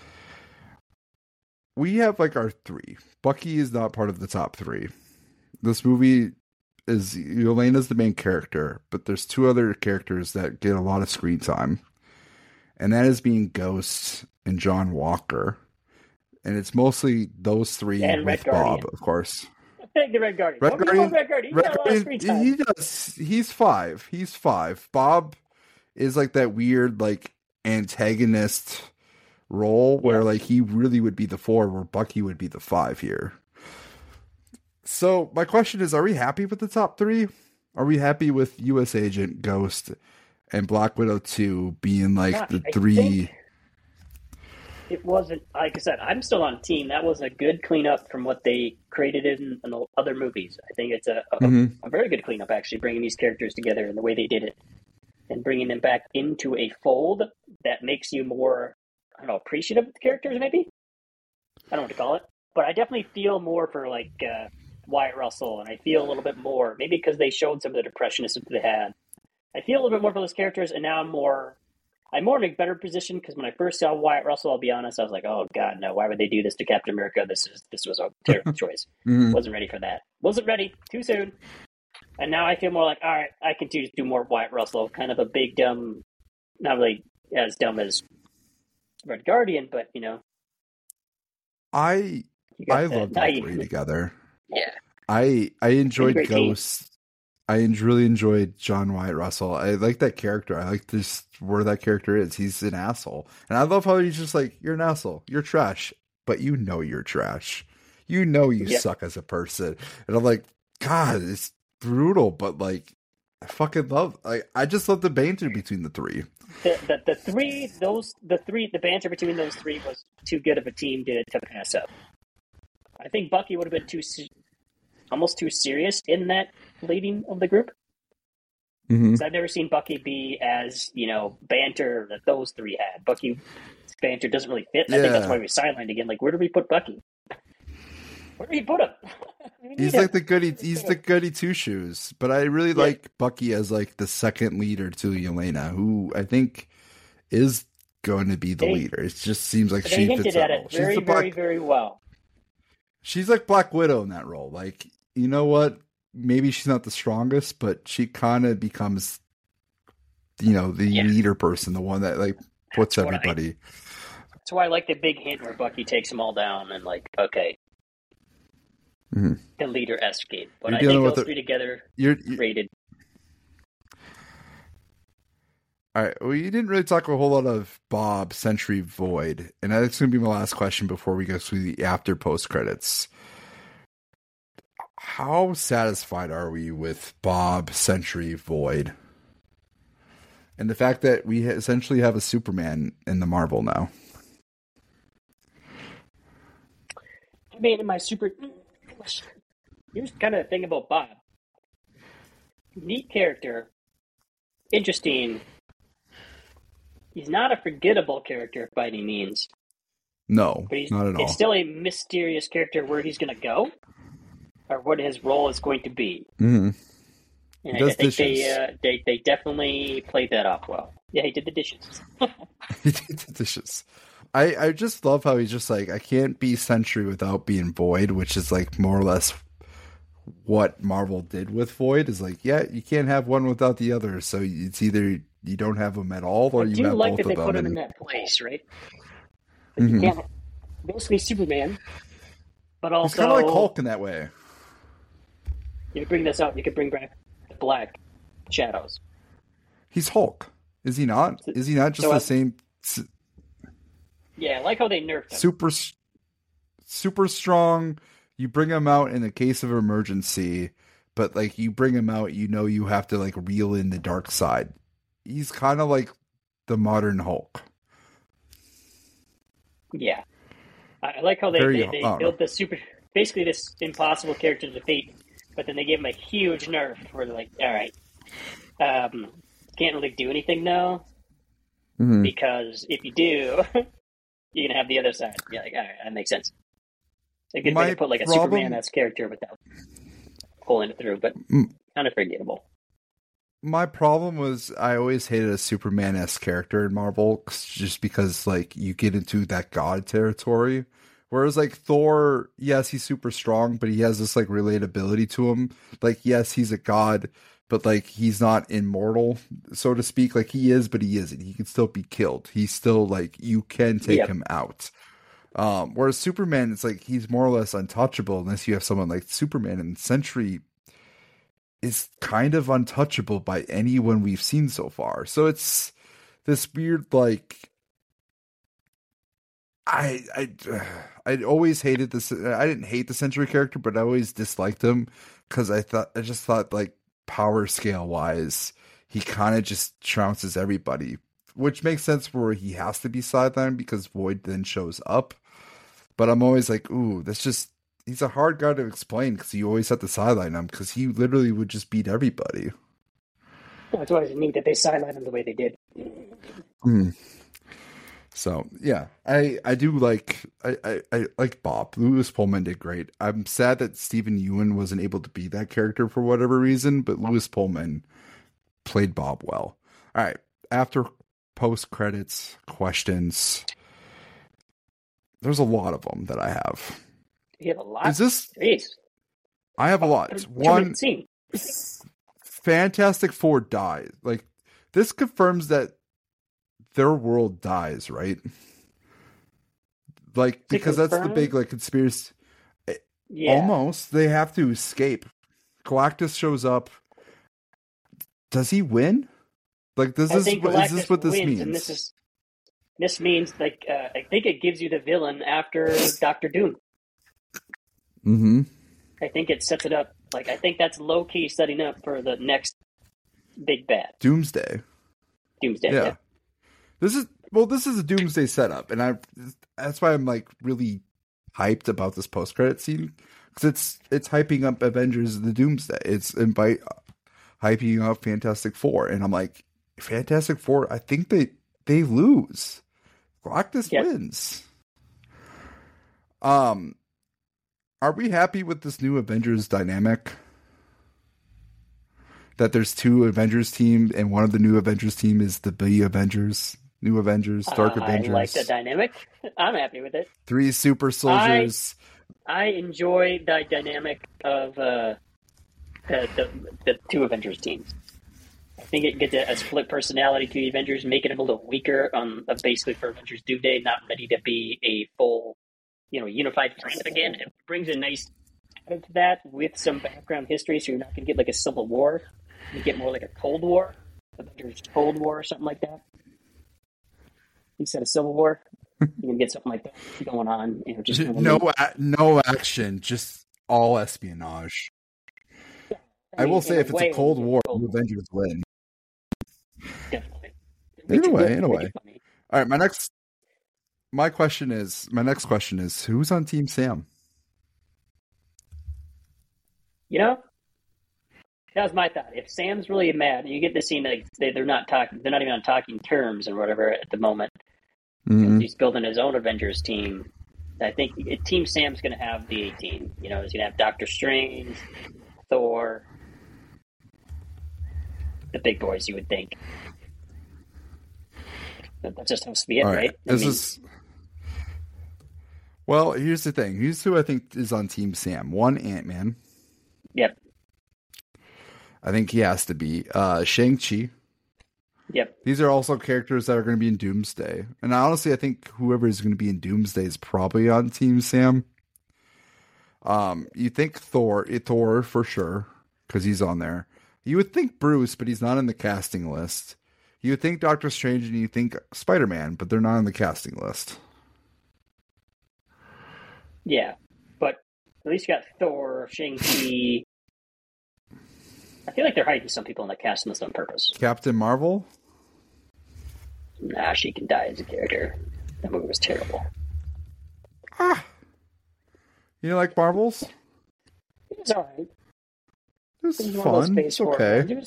We have like our 3. Bucky is not part of the top 3. This movie is Yelena's the main character, but there's 2 other characters that get a lot of screen time, and that is being Ghost and John Walker, and it's mostly those 3 and with Bob, of course. The Red Guardian. Red Guardian. Red Guardian. He does. He's 5. He's 5. Bob is like that weird like antagonist role where like he really would be the 4, where Bucky would be the 5 here. So my question is, are we happy with the top 3? Are we happy with US Agent, Ghost, and Black Widow 2 being like the 3? It wasn't, like I said, I'm still on team. That was a good cleanup from what they created in the other movies. I think it's a very good cleanup, actually, bringing these characters together in the way they did it and bringing them back into a fold that makes you more, appreciative of the characters, maybe? I don't know what to call it. But I definitely feel more for, like, Wyatt Russell, and I feel a little bit more, maybe because they showed some of the depressionism they had. I feel a little bit more for those characters, and now I'm more in a better position, because when I first saw Wyatt Russell, I'll be honest, I was like, oh god, no, why would they do this to Captain America? This was a terrible choice. Wasn't ready for that. Wasn't ready. Too soon. And now I feel more like, all right, I can do more Wyatt Russell, kind of a big dumb, not really as dumb as Red Guardian, but I loved all 3 together. Yeah. I enjoyed Ghost. I really enjoyed John Wyatt Russell. I like that character. I like this where that character is. He's an asshole. And I love how he's just like, you're an asshole. You're trash. But you're trash. You suck as a person. And I'm like, God, it's brutal. But like, I fucking love, I just love the banter between the 3. The banter between those 3 was too good of a team to pass up. I think Bucky would have been almost too serious in that leading of the group. Because I've never seen Bucky be as, banter that those 3 had. Bucky's banter doesn't really fit. I think that's why we sidelined again. Like, where do we put Bucky? Where do we put him? He's like the goody. He's the goody 2-shoes. But I really like Bucky as like the second leader to Yelena, who I think is going to be the leader. It just seems like she fits that role. She's very, very well. She's like Black Widow in that role. Like, you know what? Maybe she's not the strongest, but she kind of becomes, the leader person, the one that like puts everybody. That's why I like the big hint where Bucky takes them all down and like, okay, the leader escape. But I think those 3 together rated. All right. Well, you didn't really talk a whole lot of Bob, Sentry, Void, and that's going to be my last question before we go through the after post credits. How satisfied are we with Bob, Sentry, Void, and the fact that we essentially have a Superman in the Marvel now? I mean, here's kind of the thing about Bob. Neat character, interesting. He's not a forgettable character by any means. No, not at all. It's still a mysterious character where he's going to go, or what his role is going to be. Mm-hmm. And I think they definitely played that off well. Yeah, he did the dishes. He did the dishes. I just love how he's just like, I can't be Sentry without being Void, which is like more or less what Marvel did with Void. Is like, yeah, you can't have one without the other. So it's either you don't have them at all, or you have both of them. I do like that they put him in that place, right? Like you can't, basically Superman, but also he's kind of like Hulk in that way. You could bring this out. You could bring back Black Shadows. He's Hulk, is he not? Is he not just the same? Yeah, I like how they nerfed him. Super strong. You bring him out in the case of emergency, but like you bring him out, you know you have to like reel in the dark side. He's kind of like the modern Hulk. Yeah, I like how they built this basically this impossible character to defeat, but then they gave him a huge nerf where they're like, all right, can't really do anything now, because if you do, you're gonna have the other side. You're like, all right, that makes sense. They could put like a Superman-esque character without pulling it through, but kind of forgettable. My problem was I always hated a Superman-esque character in Marvel just because like you get into that god territory. Whereas like Thor, yes, he's super strong, but he has this like relatability to him. Like, yes, he's a god, but like he's not immortal, so to speak. Like he is, but he isn't. He can still be killed. He's still like, you can take him out. Whereas Superman, it's like he's more or less untouchable unless you have someone like Superman, and Sentry is kind of untouchable by anyone we've seen so far. So it's this weird like I always hated this. I didn't hate the Sentry character, but I always disliked him because I just thought like power scale wise, he kind of just trounces everybody, which makes sense where he has to be sidelined because Void then shows up. But I'm always like, ooh, he's a hard guy to explain because you always have to sideline him because he literally would just beat everybody. That's why it's neat that they sidelined him the way they did. So yeah, I do like I like Bob. Lewis Pullman did great. I'm sad that Stephen Ewan wasn't able to be that character for whatever reason, but Lewis Pullman played Bob well. All right, after post credits questions, there's a lot of them that I have. You have a lot. Is this? Jeez. I have a lot. One, Fantastic Four dies. Like this confirms that their world dies, right? Like because that's the big like conspiracy. Yeah. Almost, they have to escape. Galactus shows up. Does he win? Like is this what this means? And this means like I think it gives you the villain after Doctor Doom. I think it sets it up. Like I think that's low key setting up for the next big bad. Doomsday. Yeah. This is a Doomsday setup, and that's why I'm like really hyped about this post credit scene because it's hyping up Avengers: The Doomsday. It's hyping up Fantastic Four, and I'm like, Fantastic Four. I think they lose. Galactus wins. Are we happy with this new Avengers dynamic? That there's two Avengers teams, and one of the new Avengers team is the B Avengers. New Avengers, Dark Avengers. I like the dynamic. I'm happy with it. 3 super soldiers. I enjoy the dynamic of the two Avengers teams. I think it gets a split personality to the Avengers, making them a little weaker basically for Avengers Doomsday, not ready to be a full, unified front again. It brings a nice added to that with some background history, so you're not going to get like a Civil War. You get more like a Cold War. Avengers Cold War or something like that. Instead of Civil War, you can get something like that going on. Just no action, just all espionage. Yeah, I will say, if it's a Cold War, the Avengers win. Definitely. In a way. All right, my next question is, who's on Team Sam? That was my thought. If Sam's really mad, you get the scene like they're not even on talking terms or whatever at the moment. Mm-hmm. He's building his own Avengers team. I think Team Sam's going to have the A-Team. He's going to have Doctor Strange, Thor, the big boys, you would think. But that just has to be it, right? Well, here's the thing. Here's who I think is on Team Sam. One, Ant-Man. Yep. I think he has to be. Shang-Chi. Yep. These are also characters that are going to be in Doomsday. And honestly, I think whoever is going to be in Doomsday is probably on Team Sam. You think Thor for sure, because he's on there. You would think Bruce, but he's not in the casting list. You would think Doctor Strange and you think Spider-Man, but they're not on the casting list. Yeah, but at least you got Thor, Shang-Chi. I feel like they're hiding some people in the casting list on purpose. Captain Marvel? Nah, she can die as a character. That movie was terrible. You like Marvels? It was alright. It was fun. It's okay.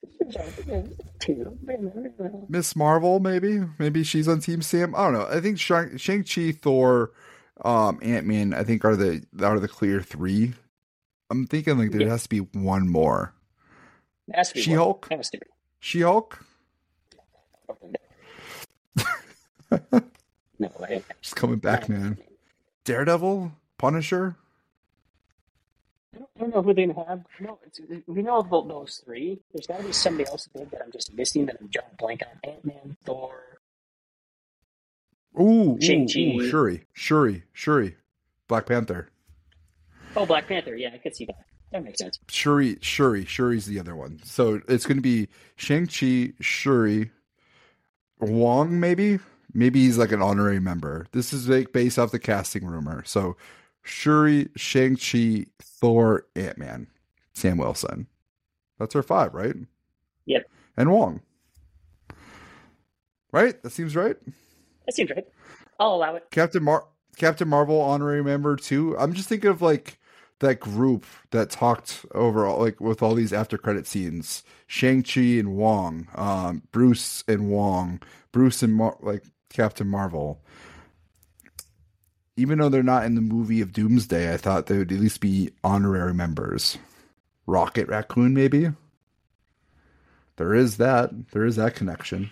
Miss Marvel, maybe? Maybe she's on Team Sam? I don't know. I think Shang-Chi, Thor, Ant-Man, I think are the clear three. I'm thinking like there has to be one more. She-Hulk? She-Hulk? No way. She's coming back, man. Daredevil? Punisher? I don't know who they have. No, we know about those three. There's got to be somebody else big that I'm just missing that I'm drawing a blank on. Ant-Man, Thor. Shuri. Black Panther. Oh, Black Panther. Yeah, I could see that. That makes sense. Shuri's the other one. So it's going to be Shang-Chi, Shuri, Wong, maybe? Maybe he's like an honorary member. This is like based off the casting rumor. So Shuri, Shang-Chi, Thor, Ant-Man, Sam Wilson. That's our 5, right? Yep. And Wong. Right? That seems right? That seems right. I'll allow it. Captain Marvel, honorary member too. I'm just thinking of like that group that talked overall, like with all these after credit scenes. Shang-Chi and Wong, Bruce and Wong, Bruce and like Captain Marvel. Even though they're not in the movie of Doomsday, I thought they would at least be honorary members. Rocket Raccoon, maybe? There is that connection.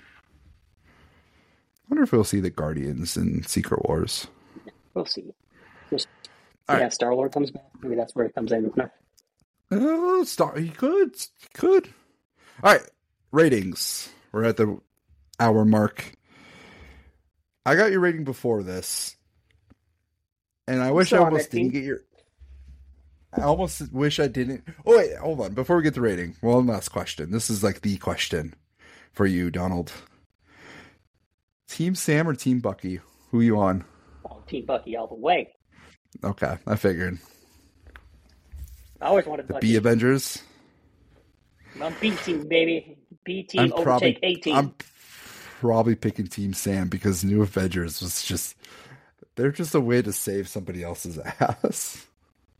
I wonder if we'll see the Guardians in Secret Wars. We'll see. Right. Star-Lord comes back. Maybe that's where it comes in. No. He could. All right. Ratings. We're at the hour mark. I got your rating before this. And I wish I almost didn't get your... I almost wish I didn't... Oh, wait. Hold on. Before we get the rating. One last question. This is like the question for you, Donald. Team Sam or Team Bucky? Who are you on? Oh, Team Bucky all the way. Okay. I figured. I always wanted Bucky. B Avengers? I'm B Team, baby. B Team overtake A Team. I'm probably picking Team Sam because New Avengers was just... They're just a way to save somebody else's ass.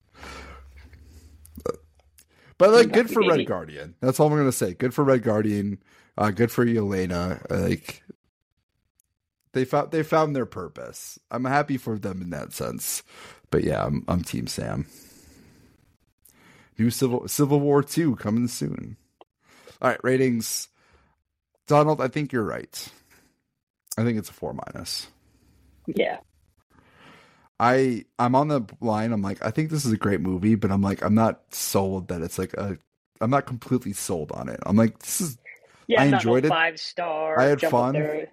But like, good for Red Guardian. That's all I'm gonna say. Good for Red Guardian. Good for Yelena. Like, they found their purpose. I'm happy for them in that sense. But yeah, I'm Team Sam. New Civil War 2 coming soon. All right, ratings. Donald, I think you're right. I think it's a 4-. Yeah. I'm on the line. I'm like, I think this is a great movie, but I'm like, I'm not sold that it's like I'm not completely sold on it. I'm like, this is, I enjoyed it. 5-star. I had fun.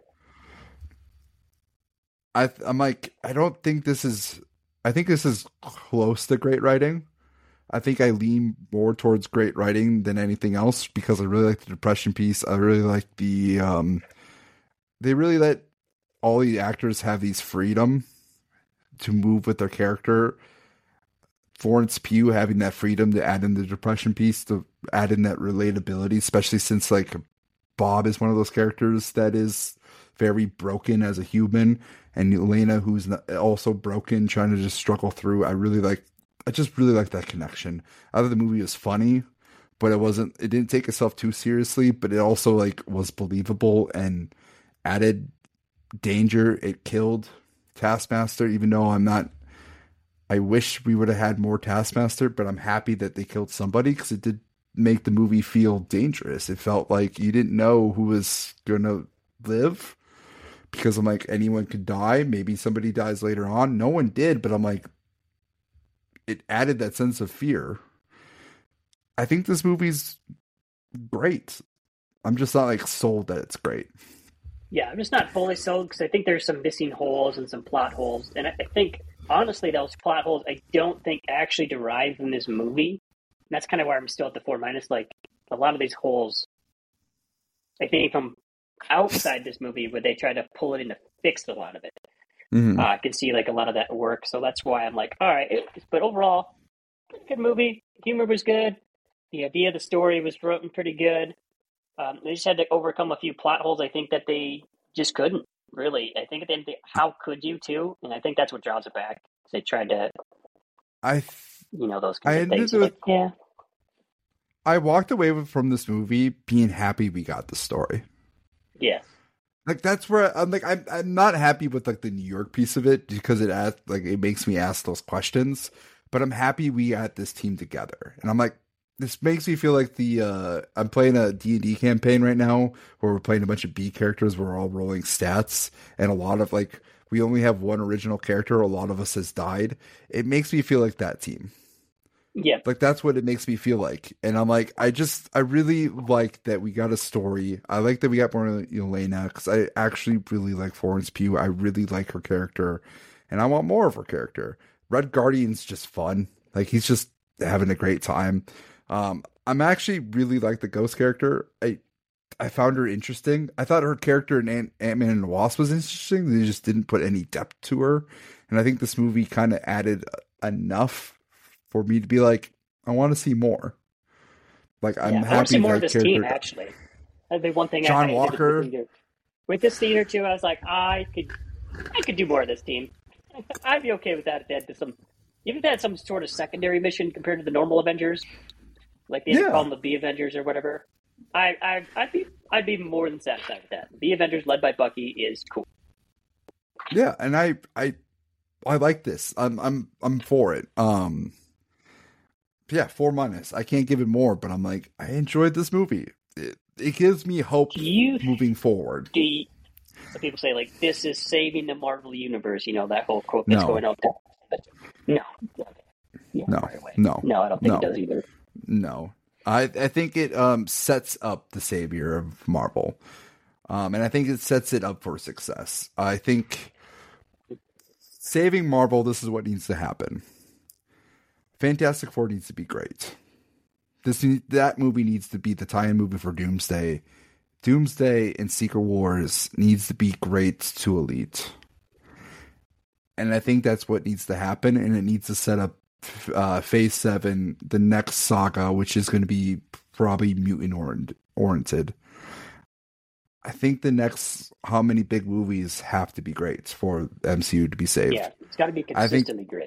I'm like, I think this is close to great writing. I think I lean more towards great writing than anything else because I really like the depression piece. I really like the they really let all the actors have these freedom to move with their character. Florence Pugh having that freedom to add in the depression piece, to add in that relatability, especially since like Bob is one of those characters that is very broken as a human, and Elena, who's also broken, trying to just struggle through. I just really like that connection. I thought the movie was funny, but it didn't take itself too seriously, but it also like was believable and added danger. It killed Taskmaster, even though I wish we would have had more Taskmaster, but I'm happy that they killed somebody because it did make the movie feel dangerous. It felt like you didn't know who was going to live, because I'm like, anyone could die. Maybe somebody dies later on. No one did, but I'm like, it added that sense of fear. I think this movie's great. I'm just not like sold that it's great. Yeah, I'm just not fully sold because I think there's some missing holes and some plot holes. And I think, honestly, those plot holes I don't think actually derive from this movie. And that's kind of why I'm still at the 4-. Like, a lot of these holes, I think, from outside this movie where they try to pull it in to fix a lot of it. Mm-hmm. I can see like a lot of that work. So that's why I'm like, all right. But overall, good movie. Humor was good. The idea of the story was written pretty good. They just had to overcome a few plot holes. I think that they just couldn't really. I think at the end, how could you too? And I think that's what draws it back. They tried to, those kind of things. Yeah. I walked away from this movie being happy we got the story. Yeah. Like that's where I'm like, I'm not happy with like the New York piece of it because it makes me ask those questions, but I'm happy we got this team together. And I'm like, this makes me feel like I'm playing a D&D campaign right now where we're playing a bunch of B characters. We're all rolling stats, and a lot of like, we only have one original character. A lot of us has died. It makes me feel like that team. Yeah. Like that's what it makes me feel like. And I'm like, I really like that we got a story. I like that we got more Elena because I actually really like Florence Pugh. I really like her character and I want more of her character. Red Guardian's just fun. Like he's just having a great time. I'm actually really like the Ghost character. I found her interesting. I thought her character in Ant-Man and the Wasp was interesting. They just didn't put any depth to her. And I think this movie kind of added enough for me to be like, I want to see more. Like, I'm happy. I want to see more of this team, actually. That'd be one thing. John Walker. With this scene or two, I was like, I could do more of this team. I'd be okay with that if they had even if they had some sort of secondary mission compared to the normal Avengers, like they call them the B Avengers or whatever. I'd be more than satisfied with that. The Avengers led by Bucky is cool. Yeah, and I like this. I'm for it. Yeah, 4-. I can't give it more, but I'm like, I enjoyed this movie. It gives me hope moving forward. So people say, like, this is saving the Marvel Universe, that whole quote that's going out there. No. No, I don't think it does either. No. I think it sets up the savior of Marvel. And I think it sets it up for success. I think saving Marvel, this is what needs to happen. Fantastic Four needs to be great. That movie needs to be the tie-in movie for Doomsday. Doomsday and Secret Wars needs to be great to Elite. And I think that's what needs to happen, and it needs to set up Phase 7, the next saga, which is going to be probably mutant-oriented. I think the next how many big movies have to be great for MCU to be saved. Yeah, it's got to be consistently great.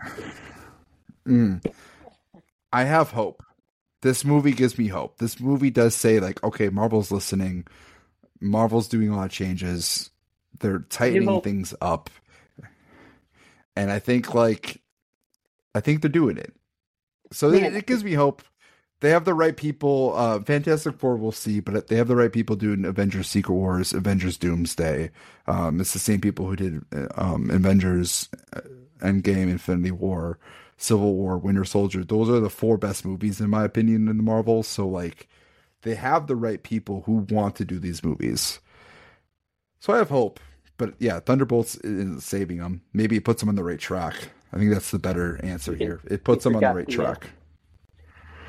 I have hope. This movie gives me hope. This movie does say, like, okay, Marvel's listening. Marvel's doing a lot of changes. They're tightening things up. And I think they're doing it. So it gives me hope. They have the right people. Fantastic Four, we'll see, but they have the right people doing Avengers Secret Wars, Avengers Doomsday. It's the same people who did Avengers Endgame, Infinity War, Civil War, Winter Soldier. Those are the 4 best movies, in my opinion, in the Marvel. So, like, they have the right people who want to do these movies. So I have hope. But, yeah, Thunderbolts isn't saving them. Maybe it puts them on the right track. I think that's the better answer here. It puts them on the right track.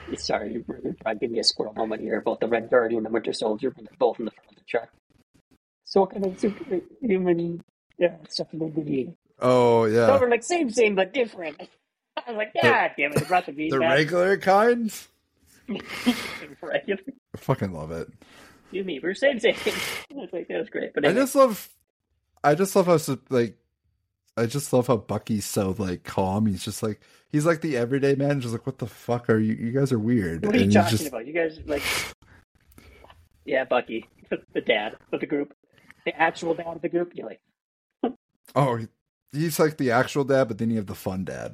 Sorry, you're trying to give me a squirrel moment here about the Red Guardian and the Winter Soldier, but they're both in the front of the truck. So what kind of superhuman stuff did they need? Oh, yeah. So we're like, same, but different. I was like, God damn it, they brought the bean the back. Regular kind? Regular. I fucking love it. You mean we're same. I was like, that was great. But anyway. I just love how Bucky's so like calm. He's like the everyday man, just like, what the fuck are you? You guys are weird. What are you talking about? You guys like, yeah, Bucky, the dad of the group, the actual dad of the group. You're like, oh, he's like the actual dad, but then you have the fun dad.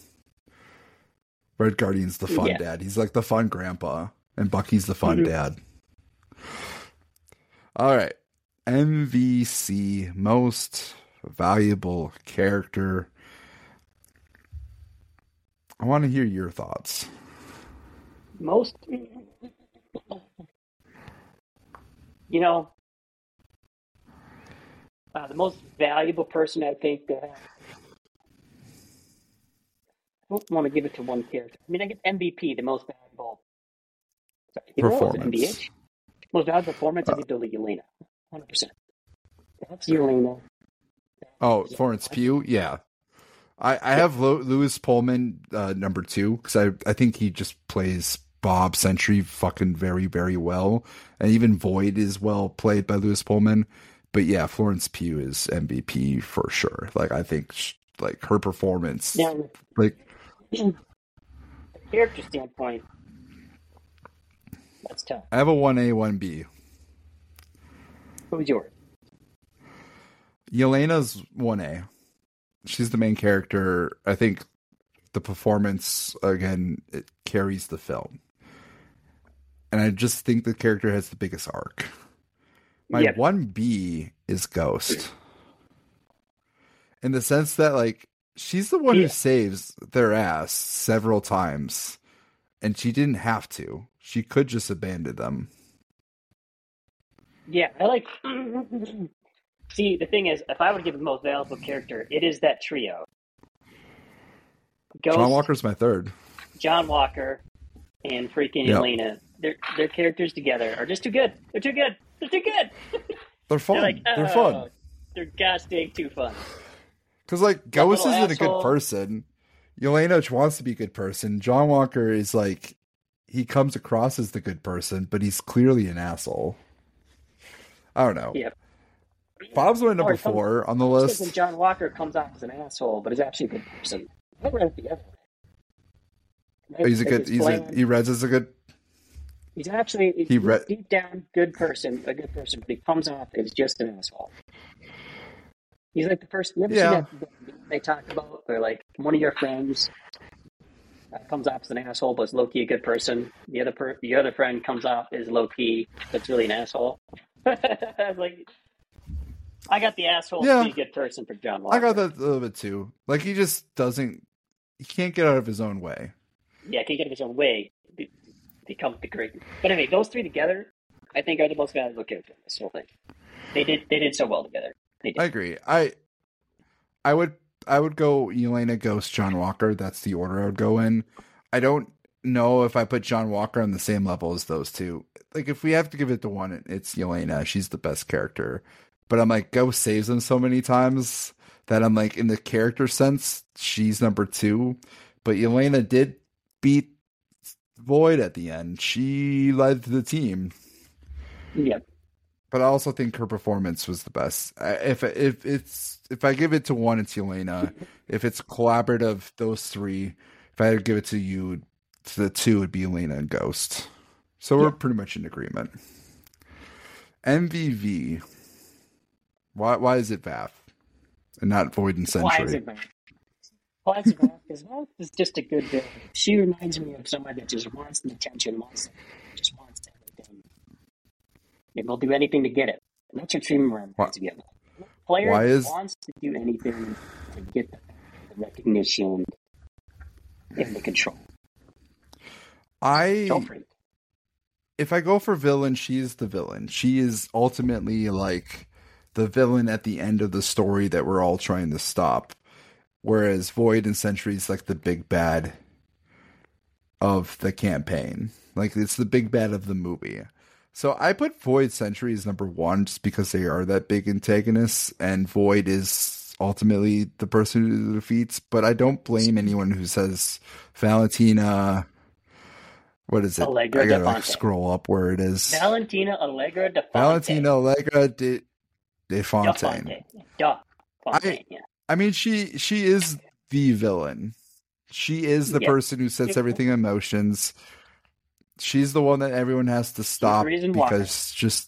Red Guardian's the fun dad. He's like the fun grandpa, and Bucky's the fun dad. All right, MVC, most valuable character. I want to hear your thoughts. The most valuable person, I think, that I don't want to give it to one character. I mean, I get MVP, the most valuable performance. Most valuable performance, I give to Yelena, 100%. That's Yelena. Oh, Florence Pugh, yeah. I have Lewis Pullman number 2 because I think he just plays Bob Sentry fucking very, very well, and even Void is well played by Lewis Pullman. But yeah, Florence Pugh is MVP for sure. Like, I think like her performance, like from a character standpoint, that's tough. I have a 1A, 1B. Who's yours? Yelena's 1A. She's the main character. I think the performance, again, it carries the film. And I just think the character has the biggest arc. My 1B is Ghost. In the sense that, like, she's the one who saves their ass several times. And she didn't have to. She could just abandon them. Yeah, I like... See, the thing is, if I would give the most valuable character, it is that trio. Ghost, John Walker's my third. John Walker and freaking Yelena. Their characters together are just too good. They're too good. They're fun. They're fun. They're gosh dang too fun. Because, like, Ghost isn't a good person. Yelena wants to be a good person. John Walker is like, he comes across as the good person, but he's clearly an asshole. I don't know. Yep. Bob's my number 4 on the list. John Walker comes off as an asshole, but is actually a good person. I read it the other way. He reads as a good. He's actually deep down a good person, but he comes off as just an asshole. He's like the person. You ever see that they talk about? They're like, one of your friends comes off as an asshole, but is low key a good person. The other friend comes off as low key, but it's really an asshole. Like, I got the asshole to be a good person for John Walker. I got that a little bit too. Like, he just doesn't. He can't get out of his own way. Yeah, can't get out of his own way. Become the great. But anyway, those three together, I think, are the most valuable characters in this whole thing. They did so well together. I agree. I would go Yelena, Ghost, John Walker. That's the order I would go in. I don't know if I put John Walker on the same level as those two. Like, if we have to give it to one, it's Yelena. She's the best character. But I'm like, Ghost saves him so many times that I'm like, in the character sense, she's number 2. But Yelena did beat Void at the end. She led the team. Yep. But I also think her performance was the best. If I give it to one, it's Yelena. If it's collaborative, those three. If I had to give it to you, to the 2, it'd be Yelena and Ghost. So we're pretty much in agreement. MVV. Why is it Vath and not Void and Sentry? Why is it Vath? Because Vath is just a good villain. She reminds me of somebody that just wants the attention, just wants everything. And will do anything to get it. And that's what Dream reminds me of. A player wants to do anything to get the recognition and the control. If I go for villain, she's the villain. She is ultimately like the villain at the end of the story that we're all trying to stop. Whereas Void and Sentry is like the big bad. of the campaign. Like, it's the big bad of the movie. So I put Void Sentry as number 1 just because they are that big antagonists, and Void is ultimately the person who defeats. But I don't blame anyone who says Valentina. What is it? Allegra I gotta scroll up where it is. Valentina Allegra de Fontaine. Valentina Allegra de Fontaine. I mean, she is the villain. She is the person who sets everything in motions. She's the one that everyone has to stop because just.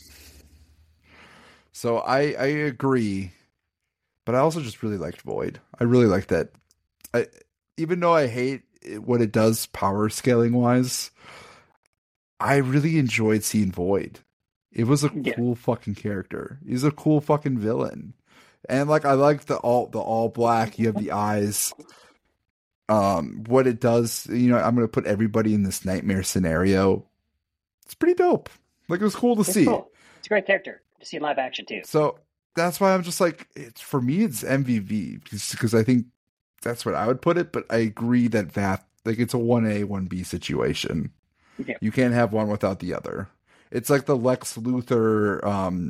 So I agree, but I also just really liked Void. I really like that. Even though I hate what it does power scaling wise, I really enjoyed seeing Void. It was a cool fucking character. He's a cool fucking villain. And like I like the all black, you have the eyes. What it does, I'm gonna put everybody in this nightmare scenario. It's pretty dope. Like, it was cool to see. Cool. It's a great character to see in live action too. So that's why I'm just like, for me it's MVV because I think that's what I would put it, but I agree that it's a 1A, 1B situation. Yeah. You can't have one without the other. It's like the Lex Luthor,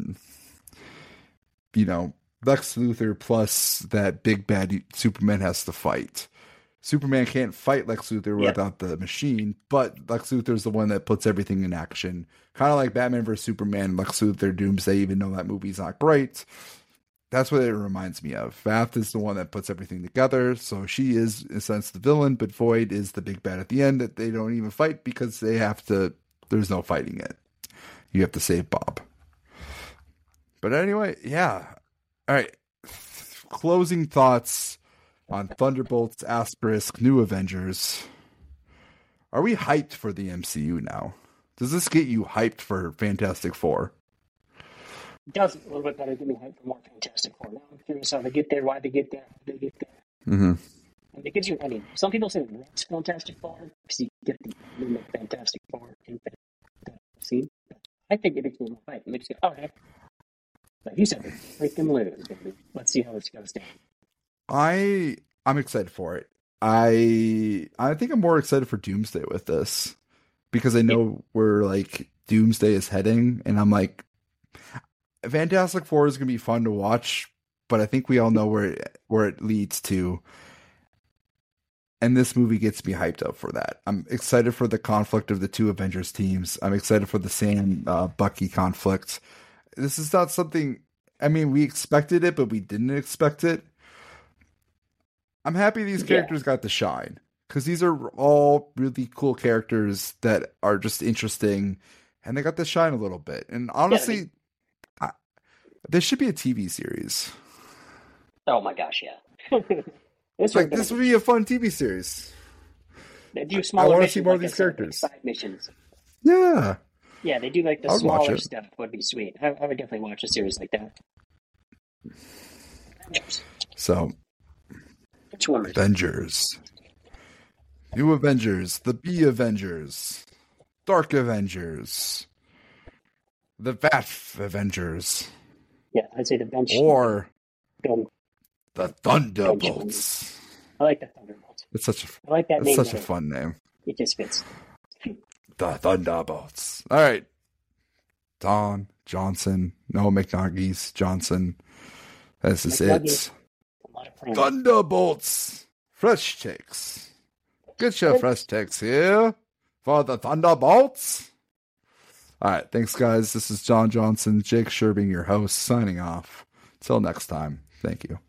Lex Luthor plus that big bad Superman has to fight. Superman can't fight Lex Luthor without the machine, but Lex Luthor is the one that puts everything in action. Kind of like Batman vs. Superman, Lex Luthor, Doomsday, even though that movie's not great. That's what it reminds me of. Vath is the one that puts everything together, so she is, in a sense, the villain, but Void is the big bad at the end that they don't even fight because there's no fighting it. You have to save Bob. But anyway, yeah. All right. Closing thoughts on Thunderbolts, Asterisk, New Avengers. Are we hyped for the MCU now? Does this get you hyped for Fantastic Four? It does a little bit better. Get me hyped for more Fantastic Four. Now I'm curious how they get there, why they get there, how they get there. Mm-hmm. And it gives you, some people say that's Fantastic Four because you get the Fantastic Four in the scene. I think it makes me more hyped. It makes you go, okay. Like you said, freaking lose, baby. Let's see how this goes down. I'm excited for it. I think I'm more excited for Doomsday with this because I know where like Doomsday is heading, and I'm like, Fantastic Four is gonna be fun to watch, but I think we all know where it leads to. And this movie gets me hyped up for that. I'm excited for the conflict of the two Avengers teams. I'm excited for the Sam Bucky conflict. This is not something, we expected it, but we didn't expect it. I'm happy these characters got to shine because these are all really cool characters that are just interesting, and they got to shine a little bit. And honestly, there should be a TV series. Oh my gosh, yeah. This would be a fun TV series. They do smaller. I want to see more of these characters. Side missions. Yeah. Yeah, they do like the smaller stuff. Would be sweet. I would definitely watch a series like that. So, Avengers, New Avengers, the B Avengers, Dark Avengers, the VAF Avengers. Yeah, I'd say the bench or the Thunderbolts. I like the Thunderbolts. I like that name. It's such a fun name. It just fits. The Thunderbolts. All right. Don Johnson. No, McNuggies. Johnson. This is it. Thunderbolts. Fresh takes. Get your fresh takes here for the Thunderbolts. All right. Thanks, guys. This is John Johnson. Jake Sherbing, your host, signing off. Till next time. Thank you.